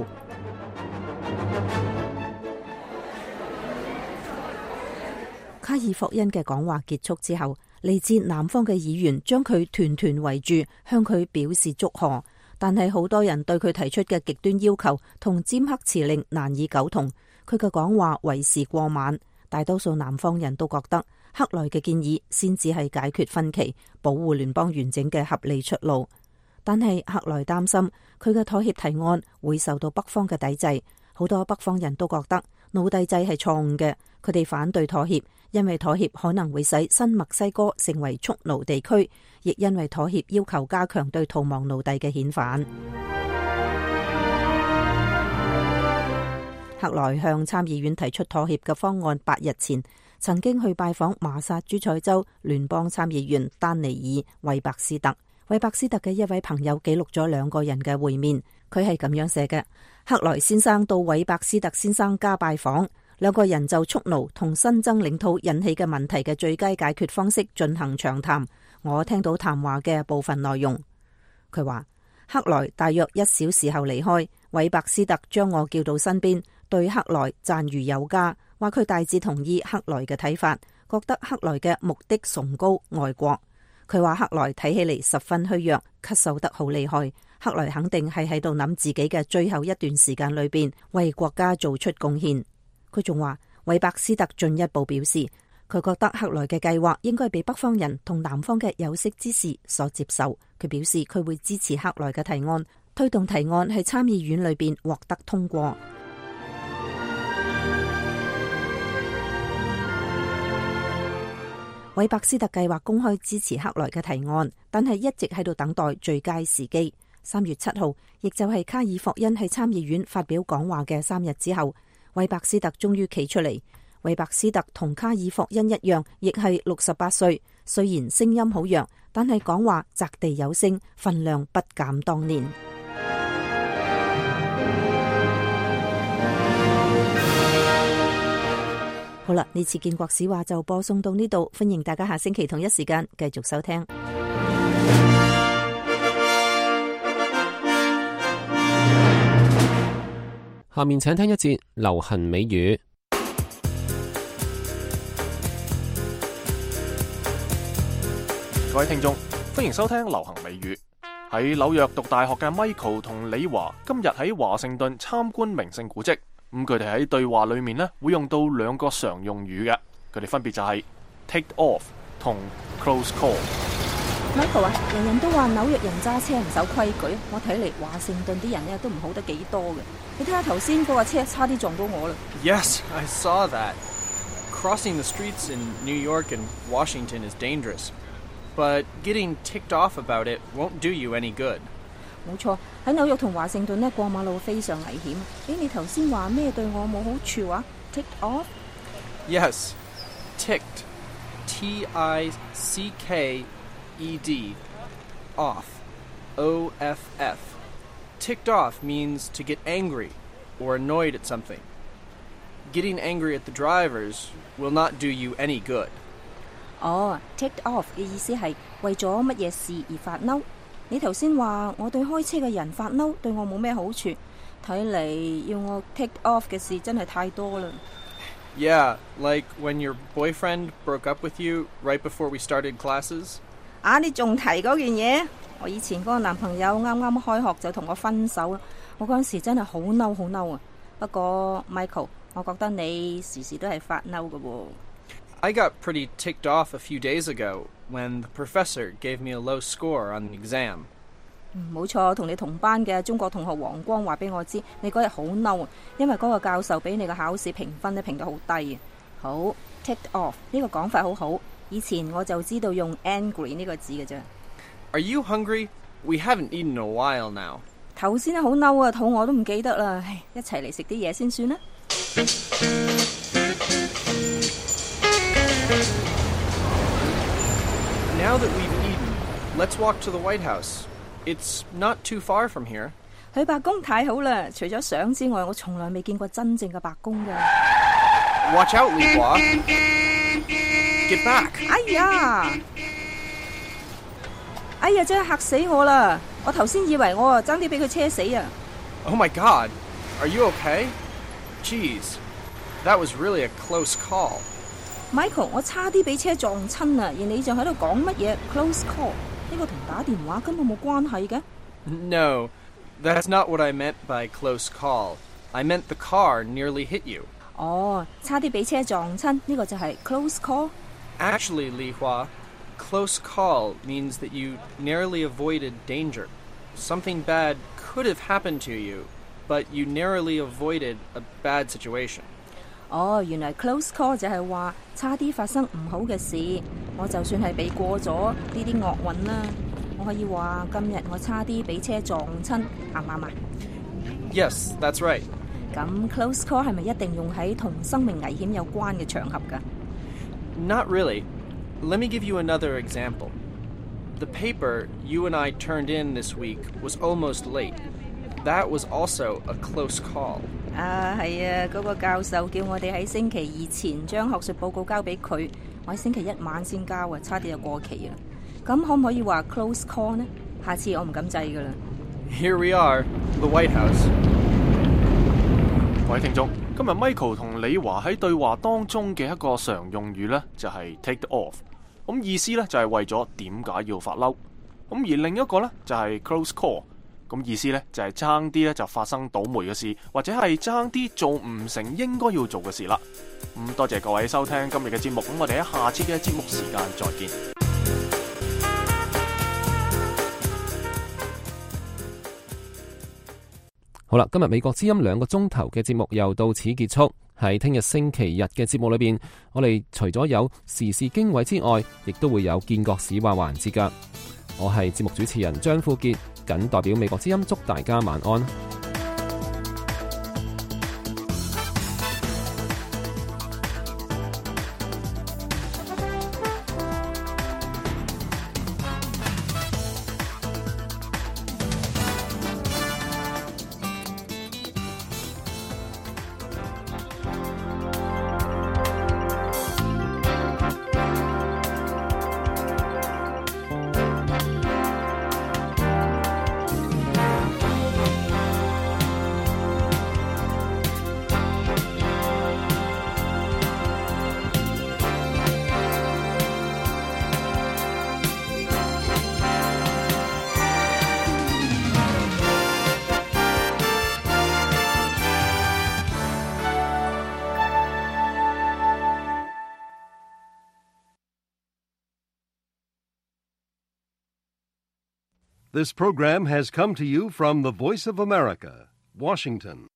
卡爾霍恩嘅講話結束之後，嚟自南方嘅議員將佢團團圍住，向佢表示祝賀。但係好多人對佢提出嘅極端要求同尖刻辭令難以苟同，佢嘅講話為時過晚。大多數南方人都覺得克萊嘅建議先至係解決分歧、保護聯邦完整嘅合理出路。但係克萊擔心佢嘅妥協提案會受到北方嘅抵制。好多北方人都覺得奴隸制係錯誤嘅，佢哋反對妥協，因為妥協可能會使新墨西哥成為蓄奴地區，亦因為妥協要求加強對逃亡奴隸嘅遣返。克萊向參議院提出妥協嘅方案八日前，曾經去拜訪馬薩諸塞州聯邦參議員丹尼爾·韋伯斯特。韋伯斯特嘅一位朋友記錄咗兩個人嘅會面，佢係咁樣寫嘅：克萊先生到韋伯斯特先生家拜訪，兩個人就蓄奴同新增領土引起嘅問題嘅最佳解決方式進行長談。我聽到談話嘅部分內容。佢話克萊大約一小時後離開，韋伯斯特將我叫到身邊，對克萊讚譽有加，話佢大致同意克萊嘅睇法，覺得克萊嘅目的崇高愛國。佢話克萊睇起嚟十分虛弱，咳嗽得好厲害。克萊肯定係喺度諗自己嘅最後一段時間裏邊為國家做出貢獻。佢仲話韋伯斯特進一步表示，佢覺得克萊嘅計劃應該被北方人同南方嘅有識之士所接受。佢表示佢會支持克萊嘅提案，推動提案喺參議院裏邊獲得通過。韋伯斯特計劃公開支持克萊嘅提案，但係一直喺度等待最佳時機。三月七號，亦就係卡爾霍恩喺參議院發表講話嘅三日之後，韋伯斯特終於企出嚟。韋伯斯特同卡爾霍恩一樣，亦係六十八歲，雖然聲音好弱，但係講話擲地有聲，分量不減當年。好啦，呢次建國史話就播送到呢度，歡迎大家下星期同一時間繼續收聽。 下面請聽一節流行美語。 各位聽眾，歡迎收聽流行美語。喺紐約讀大學嘅 Michael 同李華今日喺華盛頓參觀名勝古蹟。 咁佢哋喺對話裏面呢，會用到兩個常用語嘅，佢哋分別就係 take off 同 close call。 Michael 啊，人人都話紐約人揸車唔守規矩，我睇嚟華盛頓啲人呢都唔好得幾多嘅。你睇下頭先嗰架車差啲撞到我啦。 Yes, I saw that. Crossing the streets in New York and Washington is dangerous, but getting ticked off about it won't do you any good. 冇錯，喺紐約同華盛頓呢過馬路非常危險。誒，你頭先話咩對我冇好處話 ？Ticked off? Yes, ticked. T I C K E D. Off. O F F. Ticked off means to get angry or annoyed at something. Getting angry at the drivers will not do you any good. 哦 ，ticked off 嘅意思係為咗乜嘢事而發嬲。你頭先話我對開車嘅人發嬲，對我冇咩好處。睇嚟要我 ticked off 嘅事真係太多啦。 Yeah, like when your boyfriend broke up with you right before we started classes. 啊，你仲提嗰件嘢？我以前嗰個男朋友啱啱開學就同我分手啦。我嗰陣時真係好嬲好嬲啊！不過 Michael，我覺得你時時都係發嬲㗎喎。 I got pretty ticked off a few days ago when the professor gave me a low score on the exam. 嗯，冇錯，同你同班嘅中國同學黃光話俾我知，你嗰日好嬲啊，因為嗰個教授俾你嘅考試評分咧評得好低啊。好 ticked off 呢個講法好好，以前我就知道用 angry 呢個字嘅啫。 Are you hungry? We haven't eaten in a while now. 頭先好嬲啊，肚餓都唔記得啦，唉，一齊嚟食啲嘢先算啦。 Now that we've eaten, let's walk to the White House. It's not too far from here. 去白宮太好啦！除咗相之外，我從來未見過真正嘅白宮㗎。 Watch out, Li Hua! Get back! 哎呀！哎呀，真係嚇死我啦！我頭先以為我啊爭啲俾佢車死啊！ Oh my God! Are you okay? Jeez, that was really a close call. Michael， 我差啲俾車撞親啊！而你就喺度講乜嘢 close call？ 呢個同打電話根本冇關係嘅。 No, that's not what I meant by close call. I meant the car nearly hit you. 哦，差啲俾車撞親，呢個就係 close call。 Actually, Li Hua, close call means that you narrowly avoided danger. Something bad could have happened to you, but you narrowly avoided a bad situation. 哦，原來 close call 就係話差啲發生唔好嘅事，我就算係避過咗呢啲惡運啦，我可以話今日我差啲俾車撞親，啱唔啱啊？ Yes, that's right. 咁 close call 係咪一定用喺同生命危險有關嘅場合㗎？ Not really. Let me give you another example. The paper you and I turned in this week was almost late. That was also a close call. 啊，係啊，嗰個教授叫我哋喺星期二前將學術報告交俾佢，我喺星期一晚先交啊，差啲就過期啦。咁可唔可以話 close call 呢？下次我唔敢制㗎啦。 Here we are, the White House. 各位聽眾，今日 Michael 同李華喺對話當中嘅一個常用語呢，就係 take off。咁意思呢，就係為咗點解要發嬲。咁而另一個呢，就係 close call。咁意思呢，就係爭啲咧就發生倒霉嘅事，或者係爭啲做唔成應該要做嘅事啦。咁多謝各位收聽今日嘅節目，咁我哋喺下次嘅節目時間再見。 好啦，今日美國之音兩個鐘頭嘅節目又到此結束。喺聽日星期日嘅節目裏邊，我哋除咗有時事經緯之外，亦都會有見國史話環節噶。我係節目主持人張富傑，謹代表美國之音祝大家晚安。 This program has come to you from the Voice of America, Washington.